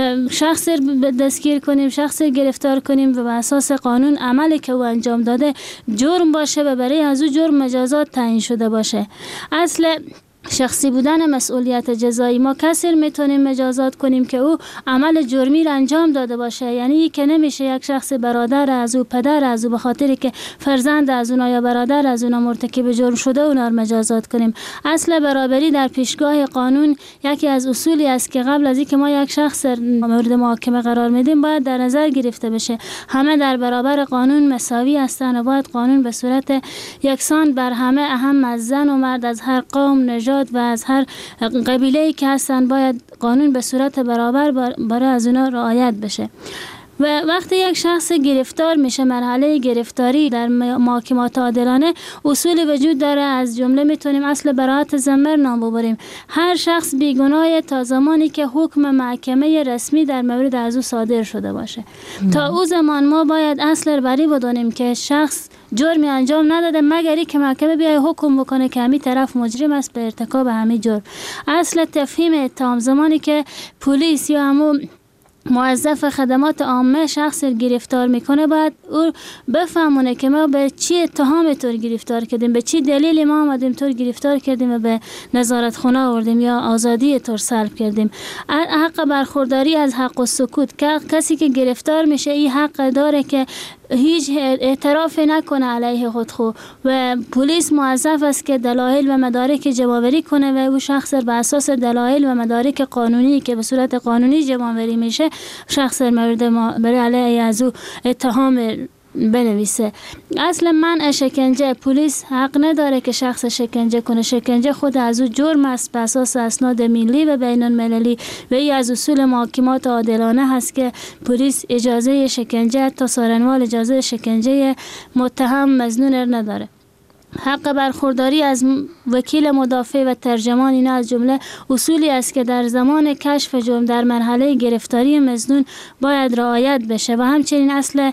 شخص دستگیر کنیم، شخص گرفتار کنیم و به اساس قانون عملی که او انجام داده جرم باشه و برای از او جرم مجازات تعیین شده باشه. اصل شخصی بودن مسئولیت جزایی، ما کسی میتونیم مجازات کنیم که او عمل جرمی را انجام داده باشه. یعنی که نمیشه یک شخص برادر از او، پدر از او، به خاطر که فرزند از اونا یا برادر از اونا مرتکب جرم شده اونا را مجازات کنیم. اصل برابری در پیشگاه قانون یکی از اصولی است که قبل از اینکه ما یک شخص مورد محاکمه قرار میدیم باید در نظر گرفته بشه. همه در برابر قانون مساوی هستند و باید قانون به صورت یکسان بر همه، اهم از زن و مرد، از هر قوم، نژاد و از هر قبیله‌ای که هستن، باید قانون به صورت برابر برای از اونا رعایت بشه. و وقتی یک شخص گرفتار میشه، مرحله گرفتاری در محاکمات عادلانه اصول وجود داره. از جمله میتونیم اصل براءت ضمیر نام ببریم. هر شخص بیگناه تا زمانی که حکم محکمه رسمی در مورد از او صادر شده باشه. تا او زمان ما باید اصل بری بدانیم که شخص جرمی انجام نداده مگر که محکمه بیای حکم بکنه که همین طرف مجرم است به ارتکاب همین جرم. اصل تفهیم اتهام، زمانی که پلیس یا همون موظف خدمات عامه شخص گرفتار میکنه باید او بفهمونه که ما به چی اتهام طور گرفتار کردیم، به چی دلیل ما آمدیم طور گرفتار کردیم و به نظارت خانه آوردیم یا آزادی طور سلب کردیم. حق برخورداری از حق و سکوت، که کسی که گرفتار میشه این حق داره که هیچ اعتراف نکنه علیه خودخو و پلیس موظف است که دلایل و مدارک جمع‌آوری کنه و او شخص به اساس دلایل و مدارک قانونی که به صورت قانونی جمع‌آوری میشه شخص مورد ما برای علیه از او اتهام بنویسه. اصل منع شکنجه، پلیس حق نداره که شخص شکنجه کنه. شکنجه خود از او جرم است به اساس اسناد ملی و بین المللی و این از اصول محاکمات عادلانه هست که پلیس اجازه شکنجه تا سارنوال اجازه شکنجه متهم مظنون نداره. حق برخورداری از وکیل مدافع و ترجمان، اینا از جمله اصولی است که در زمان کشف جرم در مرحله گرفتاری مظنون باید رعایت بشه. و همچنین اصل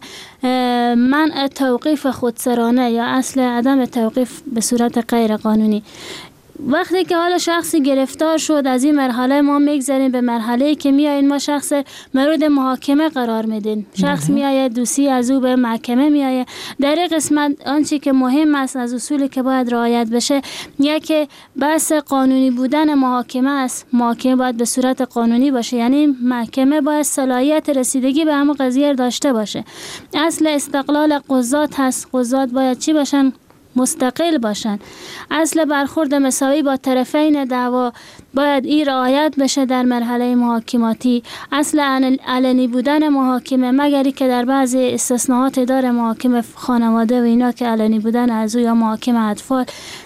منع توقیف خودسرانه یا اصل عدم توقیف به صورت غیر قانونی. وقتی که حالا شخصی گرفتار شد، از این مرحله ما میگذاریم به مرحله که میایین ما شخص مورد محاکمه قرار میدین. شخص میایه، دوسی از او به محکمه میایه. در این قسمت آنچه که مهم است از اصولی که باید رعایت بشه، یکی بحث قانونی بودن محاکمه است. محاکمه باید به صورت قانونی باشه، یعنی محکمه باید صلاحیت رسیدگی به همون قضیه داشته باشه. اصل استقلال قضات هست. قضات باید چی باشن؟ مستقل باشن. اصل برخورد مساوی با طرفین دعوا باید این رعایت بشه در مرحله محاکماتی. اصل علنی بودن محاکمه، مگری که در بعضی استثناءات داره محاکمه خانواده و اینا که علنی بودن از او، یا محاکمه اطفال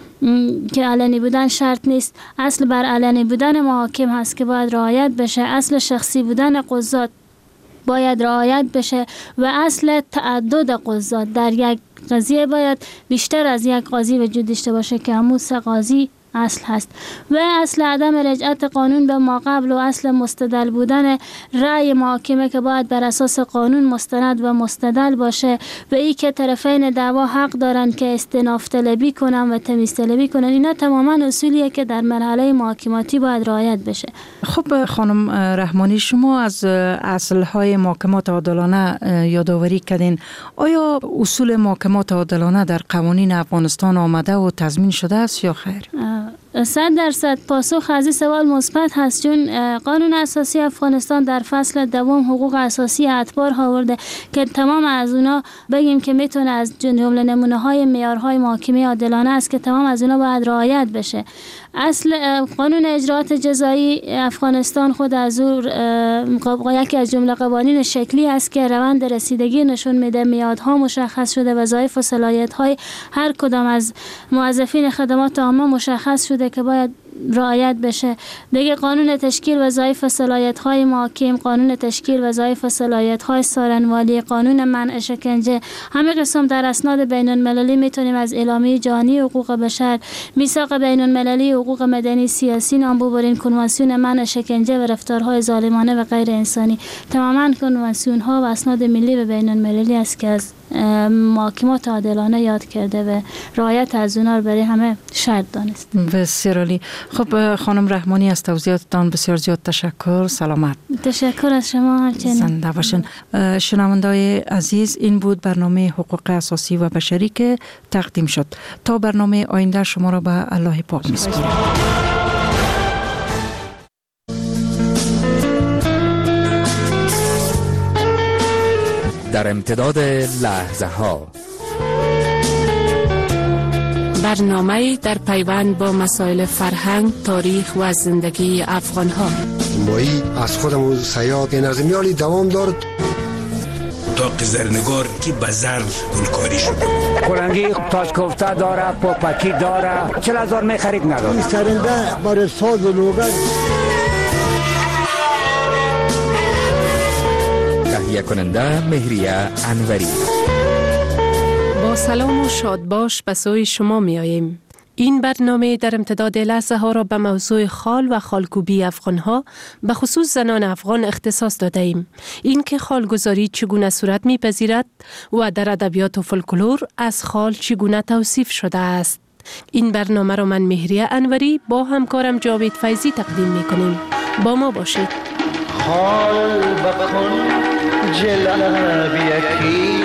که علنی بودن شرط نیست. اصل بر علنی بودن محاکم هست که باید رعایت بشه. اصل شخصی بودن قضات باید رعایت بشه و اصل تعدد قضات، در یک قضیه باید بیشتر از یک قاضی وجود داشته باشه که همون سه قاضی اصل هست. و اصل عدم رجعت قانون به ما قبل و اصل مستدل بودن رأی محاکمه که باید بر اساس قانون مستند و مستدل باشه و ای که طرفین دعوا حق دارن که استئناف طلبی کنن و تمیز طلبی کنن. اینا تماما اصولیه که در مرحله محاکماتی باید رعایت بشه. خب خانم رحمانی، شما از اصلهای محاکمات عادلانه یادآوری کردین. آیا اصول محاکمات عادلانه در قوانین افغانستان آمده و تضمین شده است یا خیر؟ صد درصد پاسخ از این سوال مثبت هست، چون قانون اساسی افغانستان در فصل دوم حقوق اساسی اتباع آورده که تمام از اونا بگیم که میتونه از جمله نمونه های معیارهای محاکمه عادلانه است که تمام از اونا باید رعایت بشه. اصل قانون اجراءات جزایی افغانستان خود از او یکی از جمله قوانین شکلی است که روند رسیدگی نشون میده، میادها مشخص شده، وظایف و صلاحیت های هر کدام از موظفین خدمات عامه مشخص شده که باید رعایت بشه. دیگه قانون تشکیل وظایف و صلاحیت‌های محاکم، قانون تشکیل وظایف و صلاحیت‌های سارنوالی، قانون منع شکنجه، همه قسم در اسناد بین‌المللی میتونیم از اعلامیه جهانی حقوق بشر، میثاق بین‌المللی حقوق مدنی سیاسی نام ببرین، کنوانسیون منع شکنجه و رفتارهای ظالمانه و غیر انسانی، تماما کنوانسیون‌ها و اسناد ملی و بین‌المللی است که از محاکمات عادلانه یاد کرده و رعایت از اونها رو برای همه شرط دانست. بسیار عالی. خب خانم رحمانی از توضیحاتتان بسیار زیاد تشکر. سلامت. تشکر از شما. همچنین زنده باشین. شنونده‌های عزیز، این بود برنامه حقوق اساسی و بشری که تقدیم شد. تا برنامه آینده شما را به الله پاک می‌سپارم. در امتداد لحظه ها برنامه در پیوند با مسائل فرهنگ، تاریخ و زندگی افغان ها. مایی از خودمون سیاد نظمیالی دوام دارد. اتاق زرنگار که به زر گلکاری شده. کلنگی تاج کوفته داره، پاپکی داره، چل هزار می خرید نداره. سرنده برای ساز و لوگن. تهیه کننده مهریه انوری. با سلام و شادباش به سوی شما می آییم. این برنامه در امتداد لحظه ها را به موضوع خال و خالکوبی افغان ها به خصوص زنان افغان اختصاص داده ایم. این که خالگذاری چگونه صورت می پذیرد و در ادبیات و فولکلور از خال چگونه توصیف شده است. این برنامه را من مهریه انوری با همکارم جاوید فیضی تقدیم می کنیم. با ما باشید. خال بکن جلب یکی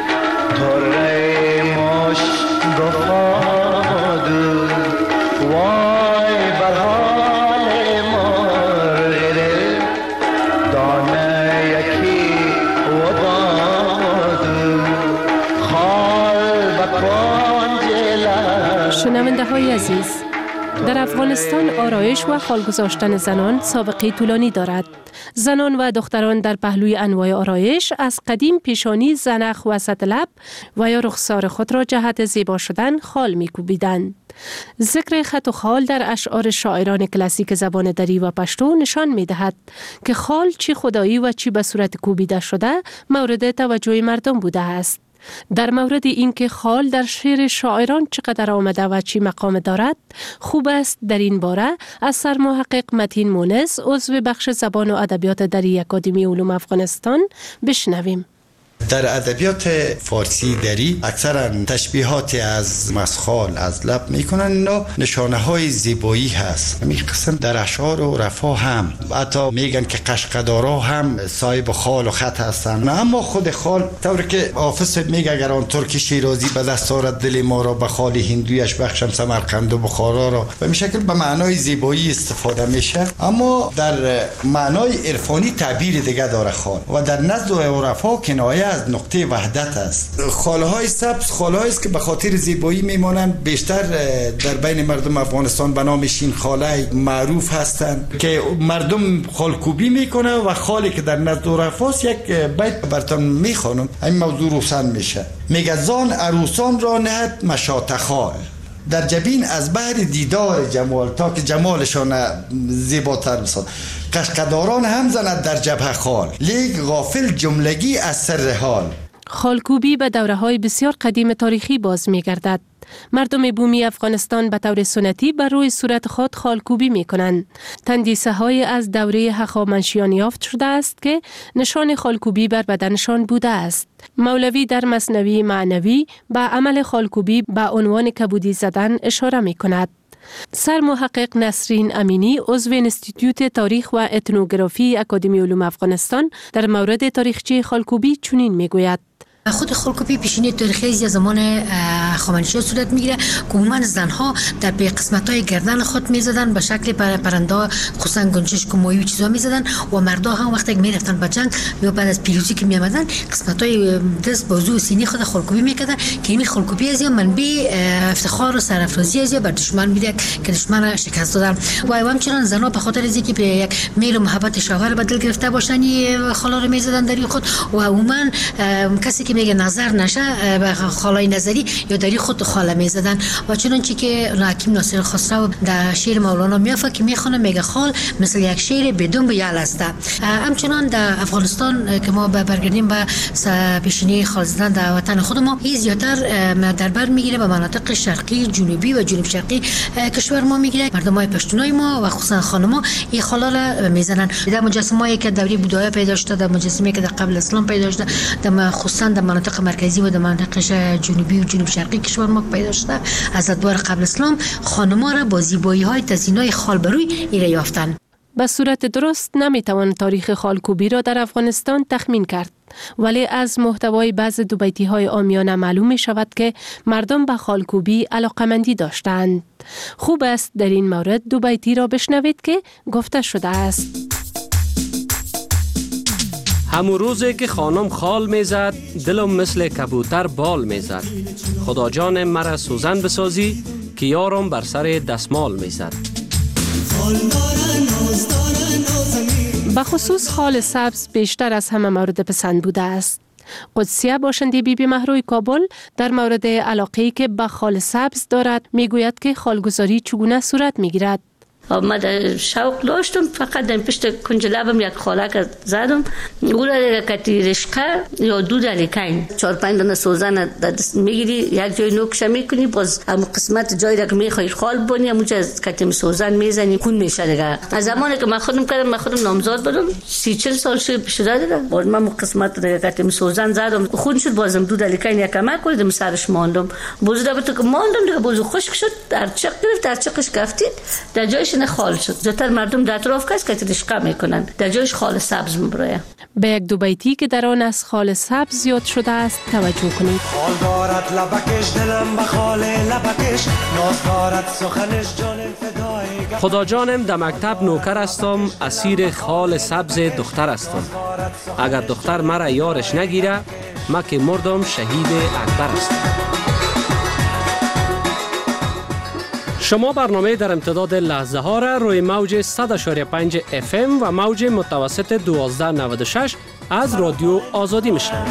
تره ماش گفادو وای بر حال مرغ دانه یکی و بادو خال بکن جلب. شنونده های عزیز، در افغانستان آرایش و خال گذاشتن زنان سابقه طولانی دارد. زنان و دختران در پهلوی انواع آرایش از قدیم پیشانی، زنخ، وسط لب و یا رخسار خود را جهت زیبا شدن خال می‌کوبیدند. ذکر خط و خال در اشعار شاعران کلاسیک زبان دری و پشتو نشان می‌دهد که خال چی خدایی و چی به صورت کوبیده شده مورد توجه مردم بوده است. در مورد اینکه خال در شعر شاعران چقدر آمده و چی مقام دارد، خوب است در این باره از سرمحقق متین مونس، عضو بخش زبان و ادبیات دری اکادمی علوم افغانستان بشنویم. در ادبیات فارسی دری اکثرا تشبیهات از مسخال از لب میکنن. اینا نشانه های زیبایی هست. همین قسم در اشعار و رفا هم حتی میگن که قشقدارا هم صاحب خال و خط هستن. اما خود خال طوری که حافظ میگه اگر آن ترک شیرازی به دست آرد دل ما را، به خال هندویش بخشم سمرقند و بخارا را، به این شکل به معنای زیبایی استفاده میشه. اما در معنای عرفانی تعبیر دیگه داره خال و در نزد و رفا کنایه از نقطه وحدت است. خالهای سبز خالهایی است که به خاطر زیبایی میمانند. بیشتر در بین مردم افغانستان به نام شین خاله معروف هستند که مردم خالکوبی میکنه و خالی که در نزد رفاست یک بیت براتون میخوانم. این موضوع روشن میشه. میگه زان عروسان را نهد مشاط خال در جبین از بحر دیدار جمال، تا که جمالشان زیباتر بساد. قشقداران هم زند در جبهه خال، لیک غافل جملگی از سر حال. خالکوبی به دوره های بسیار قدیم تاریخی باز می گردد. مردم بومی افغانستان به طور سنتی بر روی صورت خود خالکوبی می کنند. تندیسه های از دوره هخامنشیان یافت شده است که نشان خالکوبی بر بدنشان بوده است. مولوی در مثنوی معنوی به عمل خالکوبی به عنوان کبودی زدن اشاره می کند. سرمحقق نسرین امینی، عضو انستیتوت تاریخ و اتنوگرافی اکادمی علوم افغانستان، در مورد تاریخچه خالکوبی چنین می گوید: خود خالکوبی پیشینه تاریخی از زمان هخامنشیان صورت میگیره که عموما زنها در به قسمت‌های گردن خود میزدن به شکل پر پرنده، خصوصا گنجشک و ماهی و چیزا میزدن و مردا هم وقتی که میرفتن به جنگ یا بعد از پیروزی که میآمدن قسمت‌های دست بازو و سینه خود خالکوبی میکردن که این خالکوبی از منبع افتخار و سرافرازی از بر دشمن میده که دشمن را شکست دادن. و همچنین زنها به خاطر از اینکه یک میل و محبت شوهر بدل گرفته باشن خالا رو میزدن در خود و عموما کسی که میگه نظر نشه به خالای نظری یا داری خود خاله میزدن و چنانچه که حکیم ناصر خسرو در شعر مولانا میافه که میخونه میگه خال مثل یک شیر بدون بیال است. همچنان در افغانستان که ما برگردیم به پیشینه خال زدن در وطن خود ما این زیاتر در بر میگیره به مناطق شرقی جنوبی و جنوب شرقی کشور ما میگیره. مردمای پشتونای ما و خصوصا خانما این خالا را میزنن. در مجسمه‌ای که دوره بودایی پیدا شده، در مجسمه‌ای که در قبل اسلام پیدا شده، در خصوصا در مناطق مرکزی و در مناطق جنوبی و جنوب شرقی کشور ما پیدا شده، از ادوار قبل اسلام خانما را با زیبایی‌های تزیین‌های خال بروی ایره یافتن. به صورت درست نمیتوان تاریخ خالکوبی را در افغانستان تخمین کرد، ولی از محتوای بعض دوبیتی های عامیانه معلوم می شود که مردم به خالکوبی علاقمندی داشتند. خوب است در این مورد دوبیتی را بشنوید که گفته شده است. همون روزی که خانم خال میزد دلم مثل کبوتر بال میزد. خدا جان مرا سوزن بسازی که یارم بر سر دستمال میزد. بخصوص خال سبز بیشتر از همه مورد پسند بوده است. قدسیه باشنده بی بی مهروی کابل در مورد علاقه‌ای که به خال سبز دارد میگوید که خالگذاری چگونه صورت میگیرد. ما در شوق داشتم، فقط در پشت کنج لبم یک خالک زدم، او را کتی رشقه یا دود الکین چهار پنج دانه سوزن در دست میگیری، یک جای نوکش میکنی، باز هم قسمت جایی را که میخوای خال بونی همونجا از کتی سوزن میزنی کون میشه دیگه. از زمانی که من خودم کردم، من خودم نامزاد بودم، سی چل سال شده دیگه، باز من قسمت را کتی سوزن زدم، خون شد، بازم دود الکین یک کمک کردم، سرش ماندم، باز دا تو که ماندم دیگه، باز خشک شد، در چق گرفت، در چقش گفتید در جایش خال شد. زودتر مردم در اطراف کس که رشقه میکنن، در جایش خال سبز میبره. به یک دو بیتی که در آن از خال سبز یاد شده است توجه کنید. خال دارد لبکش دلم به خال لبکش، ناز دارد سخنش جانم فدای. خدا جانم در مکتب نوکر هستم، اسیر خال سبز دختر هستم. اگر دختر مرا یارش نگیره، ما که مردم شهید اکبر هستم. شما برنامه در امتداد لحظه ها را روی موج صد و پنج اف ام و موج متوسط دوازده نود و شش از رادیو آزادی میشنوید.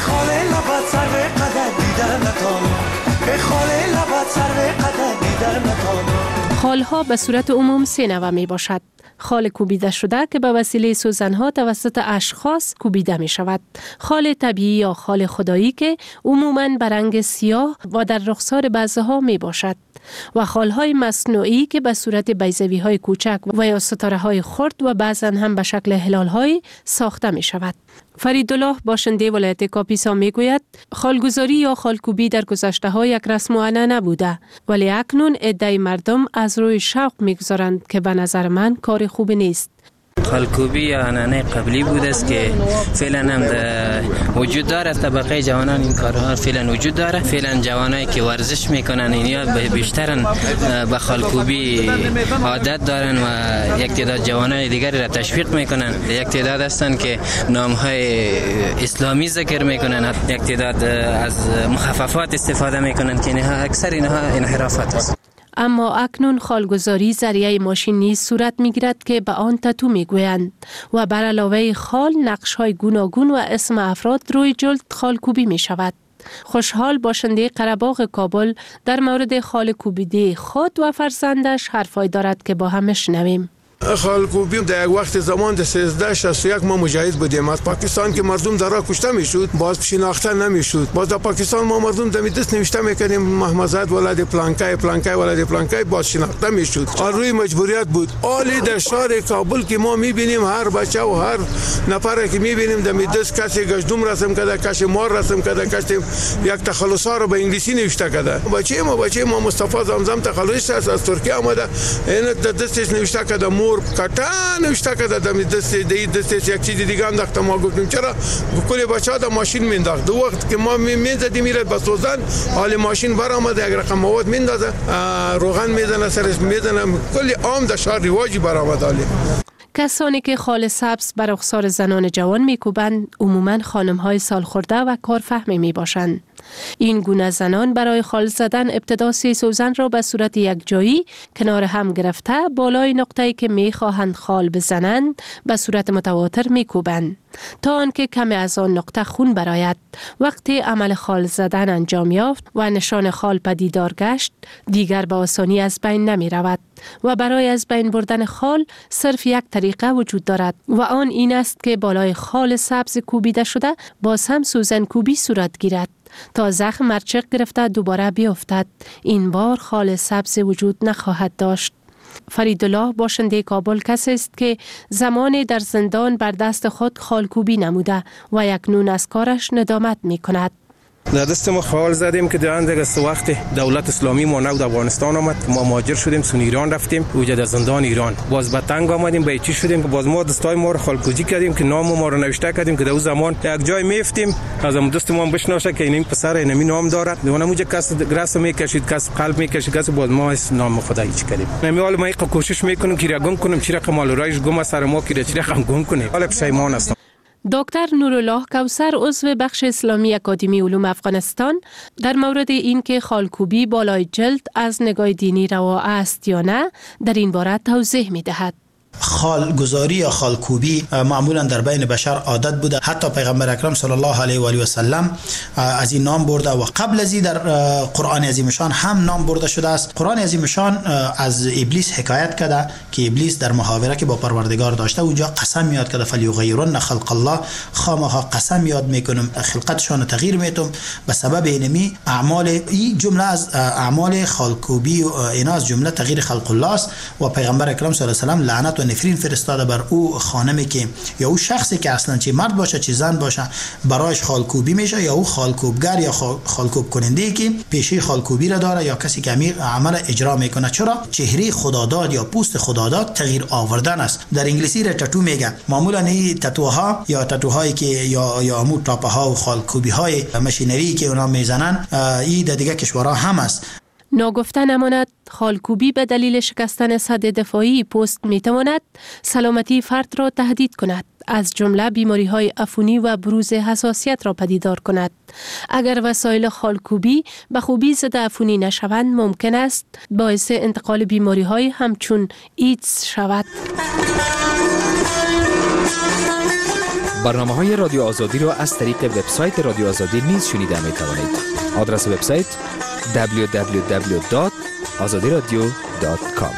خالها به صورت عموم سه نوع می باشد. خال کوبیده شده که به وسیله سوزنها توسط اشخاص کوبیده می شود. خال طبیعی یا خال خدایی که عموماً به رنگ سیاه و در رخسار بعضها می باشد. و خالهای مصنوعی که به صورت بیضوی های کوچک و یا ستاره های خرد و بعضاً هم به شکل هلال های ساخته می شود. فریدالله باشنده ولایت کاپیسا می گوید خالگذاری یا خالکوبی در گذشته ها یک رسم و عنعنه بوده، ولی اکنون عده مردم از روی شوق می گذارند که به نظر من کار خوبی نیست. خالکوبی یا عنعنه قبلی بود است که فعلا هم وجود داره. طبقه جوانان این کارها فعلا وجود داره. فعلا جوانایی که ورزش میکنن اینیا بیشترن به خالکوبی عادت دارن و یک تعداد جوانای دیگری را تشویق میکنن. یک تعداد هستن که نامهای اسلامی ذکر میکنن، یک تعداد از مخففات استفاده میکنن که اینها اکثر اینها انحرافات است. اما اکنون خالگذاری ذریعه ماشین نیز صورت میگیرد که به آن تتو میگویند و بر علاوه خال نقش های گوناگون و اسم افراد روی جلد خالکوبی می شود. خوشحال باشنده قره‌باغ کابل در مورد خال کوبیده خود و فرزندش حرفای دارد که با هم بشنویم. خالکوبی در یک وقت زمان در سیزده شصت و یک ما مجاهد بودیم. از پاکستان که مردم در راه کشته میشد، باز شناخته نمیشد. باز در پاکستان ما مردم در دست نوشته میکردیم محمد ولد پلانکای پلانکای ولد پلانکای، باز شناخته میشد. آن روی مجبوریت بود. عالی در شهر کابل که ما میبینیم هر بچه و هر نفر که میبینیم در دست کسی گشتم رسم کرده، کسی مار رسم کرده، کسی یک تخلص ها رو به انگلیسی نوشته کرده. بچه ما بچه ما مصطفی زمزم تخلص است، از ترکیه آمده، این در دستش نوشته کرده مور کتان نوشته کرده در دست دی دستش یک چیز دیگه انداخت. ما گفتیم چرا کلی بچه‌ها در ماشین مینداخت. دو وقت که ما میزدیم میره با سوزن حال ماشین برآمده، یک رقم مواد میندازه، روغن میزنه سرش میزنه، کلی عام در شهر رواجی برآمد. حالی کسانی که خال سبز بر رخسار زنان جوان میکوبند عموماً خانم‌های سالخورده و کارفهم میباشند. این گونه زنان برای خال زدن ابتدا سه سوزن را به صورت یک جایی کنار هم گرفته بالای نقطه‌ای که می خواهند خال بزنند به صورت متواتر می کوبند تا آنکه کمی از آن نقطه خون برآید. وقتی عمل خال زدن انجام یافت و نشان خال پدیدار گشت، دیگر به آسانی از بین نمی رود و برای از بین بردن خال صرف یک طریقه وجود دارد و آن این است که بالای خال سبز کوبیده شده باز هم سوزن کوبی صورت گیرد تا زخم مرچق گرفته دوباره بیفتد. این بار خال سبز وجود نخواهد داشت. فریدالله باشنده کابل کسی است که زمان در زندان بر دست خود خالکوبی نموده و اکنون از کارش ندامت می کند. در دست ما خال زدیم که در اندک از وقت دولت اسلامی ما نو در افغانستان آمد، ما مهاجر شدیم، سون ایران رفتیم، اوجا در زندان ایران باز به تنگ آمدیم، به چی شدیم که باز ما دستای ما رو خالکوبی کردیم که نام ما رو نوشته کردیم که در اون زمان یک جای میفتیم از هم دست ما بشناسه که این پسر اینمی نام دارد، اون اونجا کس گراس میکشید، کس قلب میکشید، کس باز ما اس نام خدا هیچ کردیم. نمی حال ما کوشش میکنیم که رگم کنیم چی رقم مال رایش گم سر ما که چی رقم گم کنیم. حالا پشیمان هستم. دکتر نورالله کوثر عضو بخش اسلامی اکادمی علوم افغانستان در مورد اینکه خالکوبی بالای جلد از نگاه دینی روا است یا نه در این باره توضیح می دهد. خالگذاری یا خالکوبی معمولا در بین بشر عادت بوده. حتی پیغمبر اکرم صلی الله علیه و آله و سلم از این نام برده و قبل از این در قرآن عظیم شان هم نام برده شده است. قرآن عظیم شان از ابلیس حکایت کرده که ابلیس در محاوره که با پروردگار داشته اونجا قسم یاد کرده فلیغیرن خلق الله، خامها قسم یاد میکنم خلقتشان تغییر میتم به سبب اینمی اعمال. این جمله از اعمال خالکوبی و اینا از جمله تغییر خلق الله است و پیغمبر اکرم صلی الله علیه و سلم لعنت و نفرین فرستاده بر او خانمی که یا او شخصی که اصلا چه مرد باشه چه زن باشه برایش خالکوبی میشه، یا او خالکوبگر یا خالکوب کننده که پیشه خالکوبی را داره یا کسی که عمل اجرا میکنه. چرا؟ چهره خداداد یا پوست خداداد تغییر آوردن است. در انگلیسی را تاتو میگه. معمولا این تاتوها یا تاتوهایی که یا یا مو تاپه ها و خالکوبی های ماشینری که اونا میزنن این در دیگه کشورها هم است. ناگفته نماند خالکوبی به دلیل شکستن سد دفاعی پوست میتواند سلامتی فرد را تهدید کند، از جمله بیماری های عفونی و بروز حساسیت را پدیدار کند. اگر وسایل خالکوبی به خوبی ضد عفونی نشوند ممکن است باعث انتقال بیماری های همچون ایدز شود. برنامه های رادیو آزادی را از طریق وبسایت رادیو آزادی نیز شنیده می توانید. آدرس وبسایت دبلیو دبلیو دبلیو دات آزادی رادیو دات کام.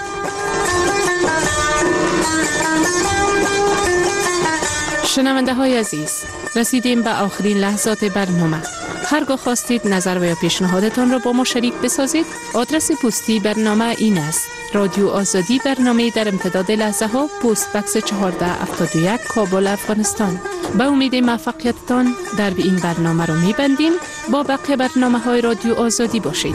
شنونده های عزیز، رسیدیم به آخرین لحظات برنامه. هرگاه خواستید نظر و یا پیشنهادتان را با ما شریک بسازید، آدرس پستی برنامه این است: رادیو آزادی، برنامه در امتداد لحظه ها، پست بکس چهارده هفتاد و یک، کابل، افغانستان. به امید موفقیتتان در این برنامه رو میبندیم. با بقیه برنامه های رادیو آزادی باشید.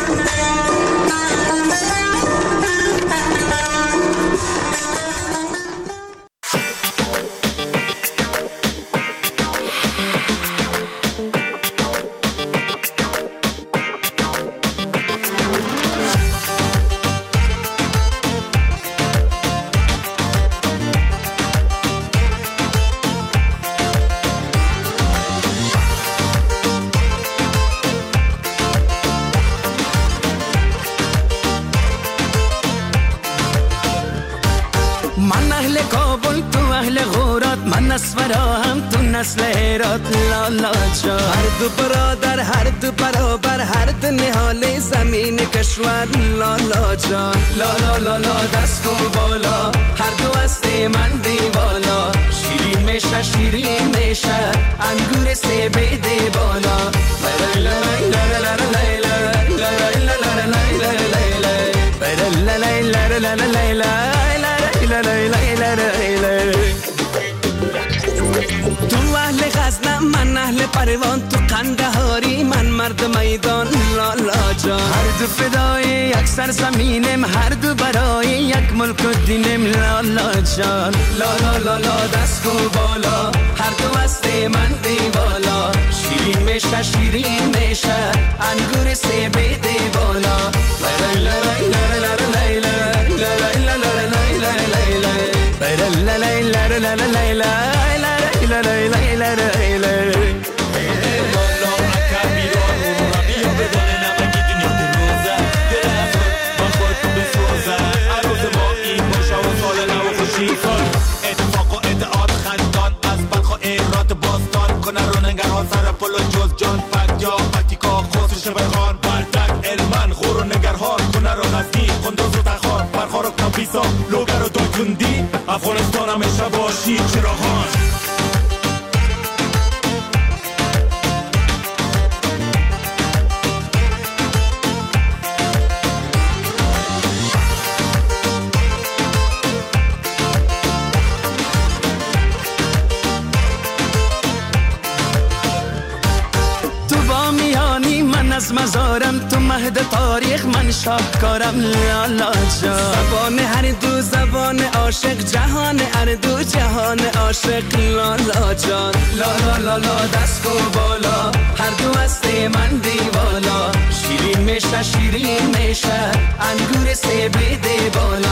نسل هرات لالا جا، هر دو برادر هر دو برابر هر دو نهال زمین کشور لالا جان. لالا لالا دست و بالا هر دو است من دیوالا، شیرین میشه شیرین میشه انگور سه بیده بالا. تو اهل غزنم من اهل پروان، تو قندهاری من مرد میدان لالا جان. هر دو فدای یک سرزمینم، هر دو برای یک ملک و دینم لالا جان. لالا لالا دست و بالا هر دو است من دیوالا، شیرین میشه شیرین میشه انگور سه بیده بالا. لا لا لا لا لا لا لا بازی چراغان. از مزارم تو مهد تاریخ من شاهکارم لالا جان. زبان هر دو زبان عاشق جهان هر دو جهان عاشق لالا جان. لالا لالا دست و بالا هر دو هست من دیوالا. شیرین میشه شیرین میشه انگور سیب دی بالا.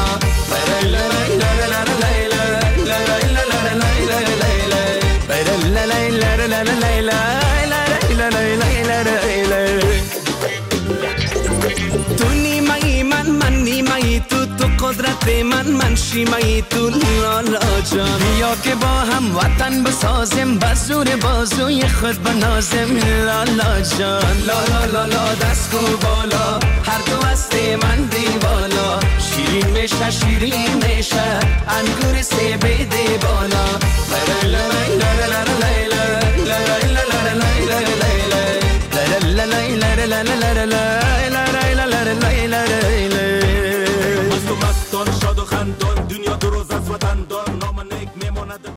تو نیمه‌ای من من نیمه‌ای تو تو قدرت من من شیمه‌ای تو لالا جان. یا که با هم وطن بسازیم بزور بازوی خود بنازیم لالا جان. لالا لالا دست و بالا هر دو هست من دیوالا. شیرین میشه شیرین میشه انگور سیب دی بالا.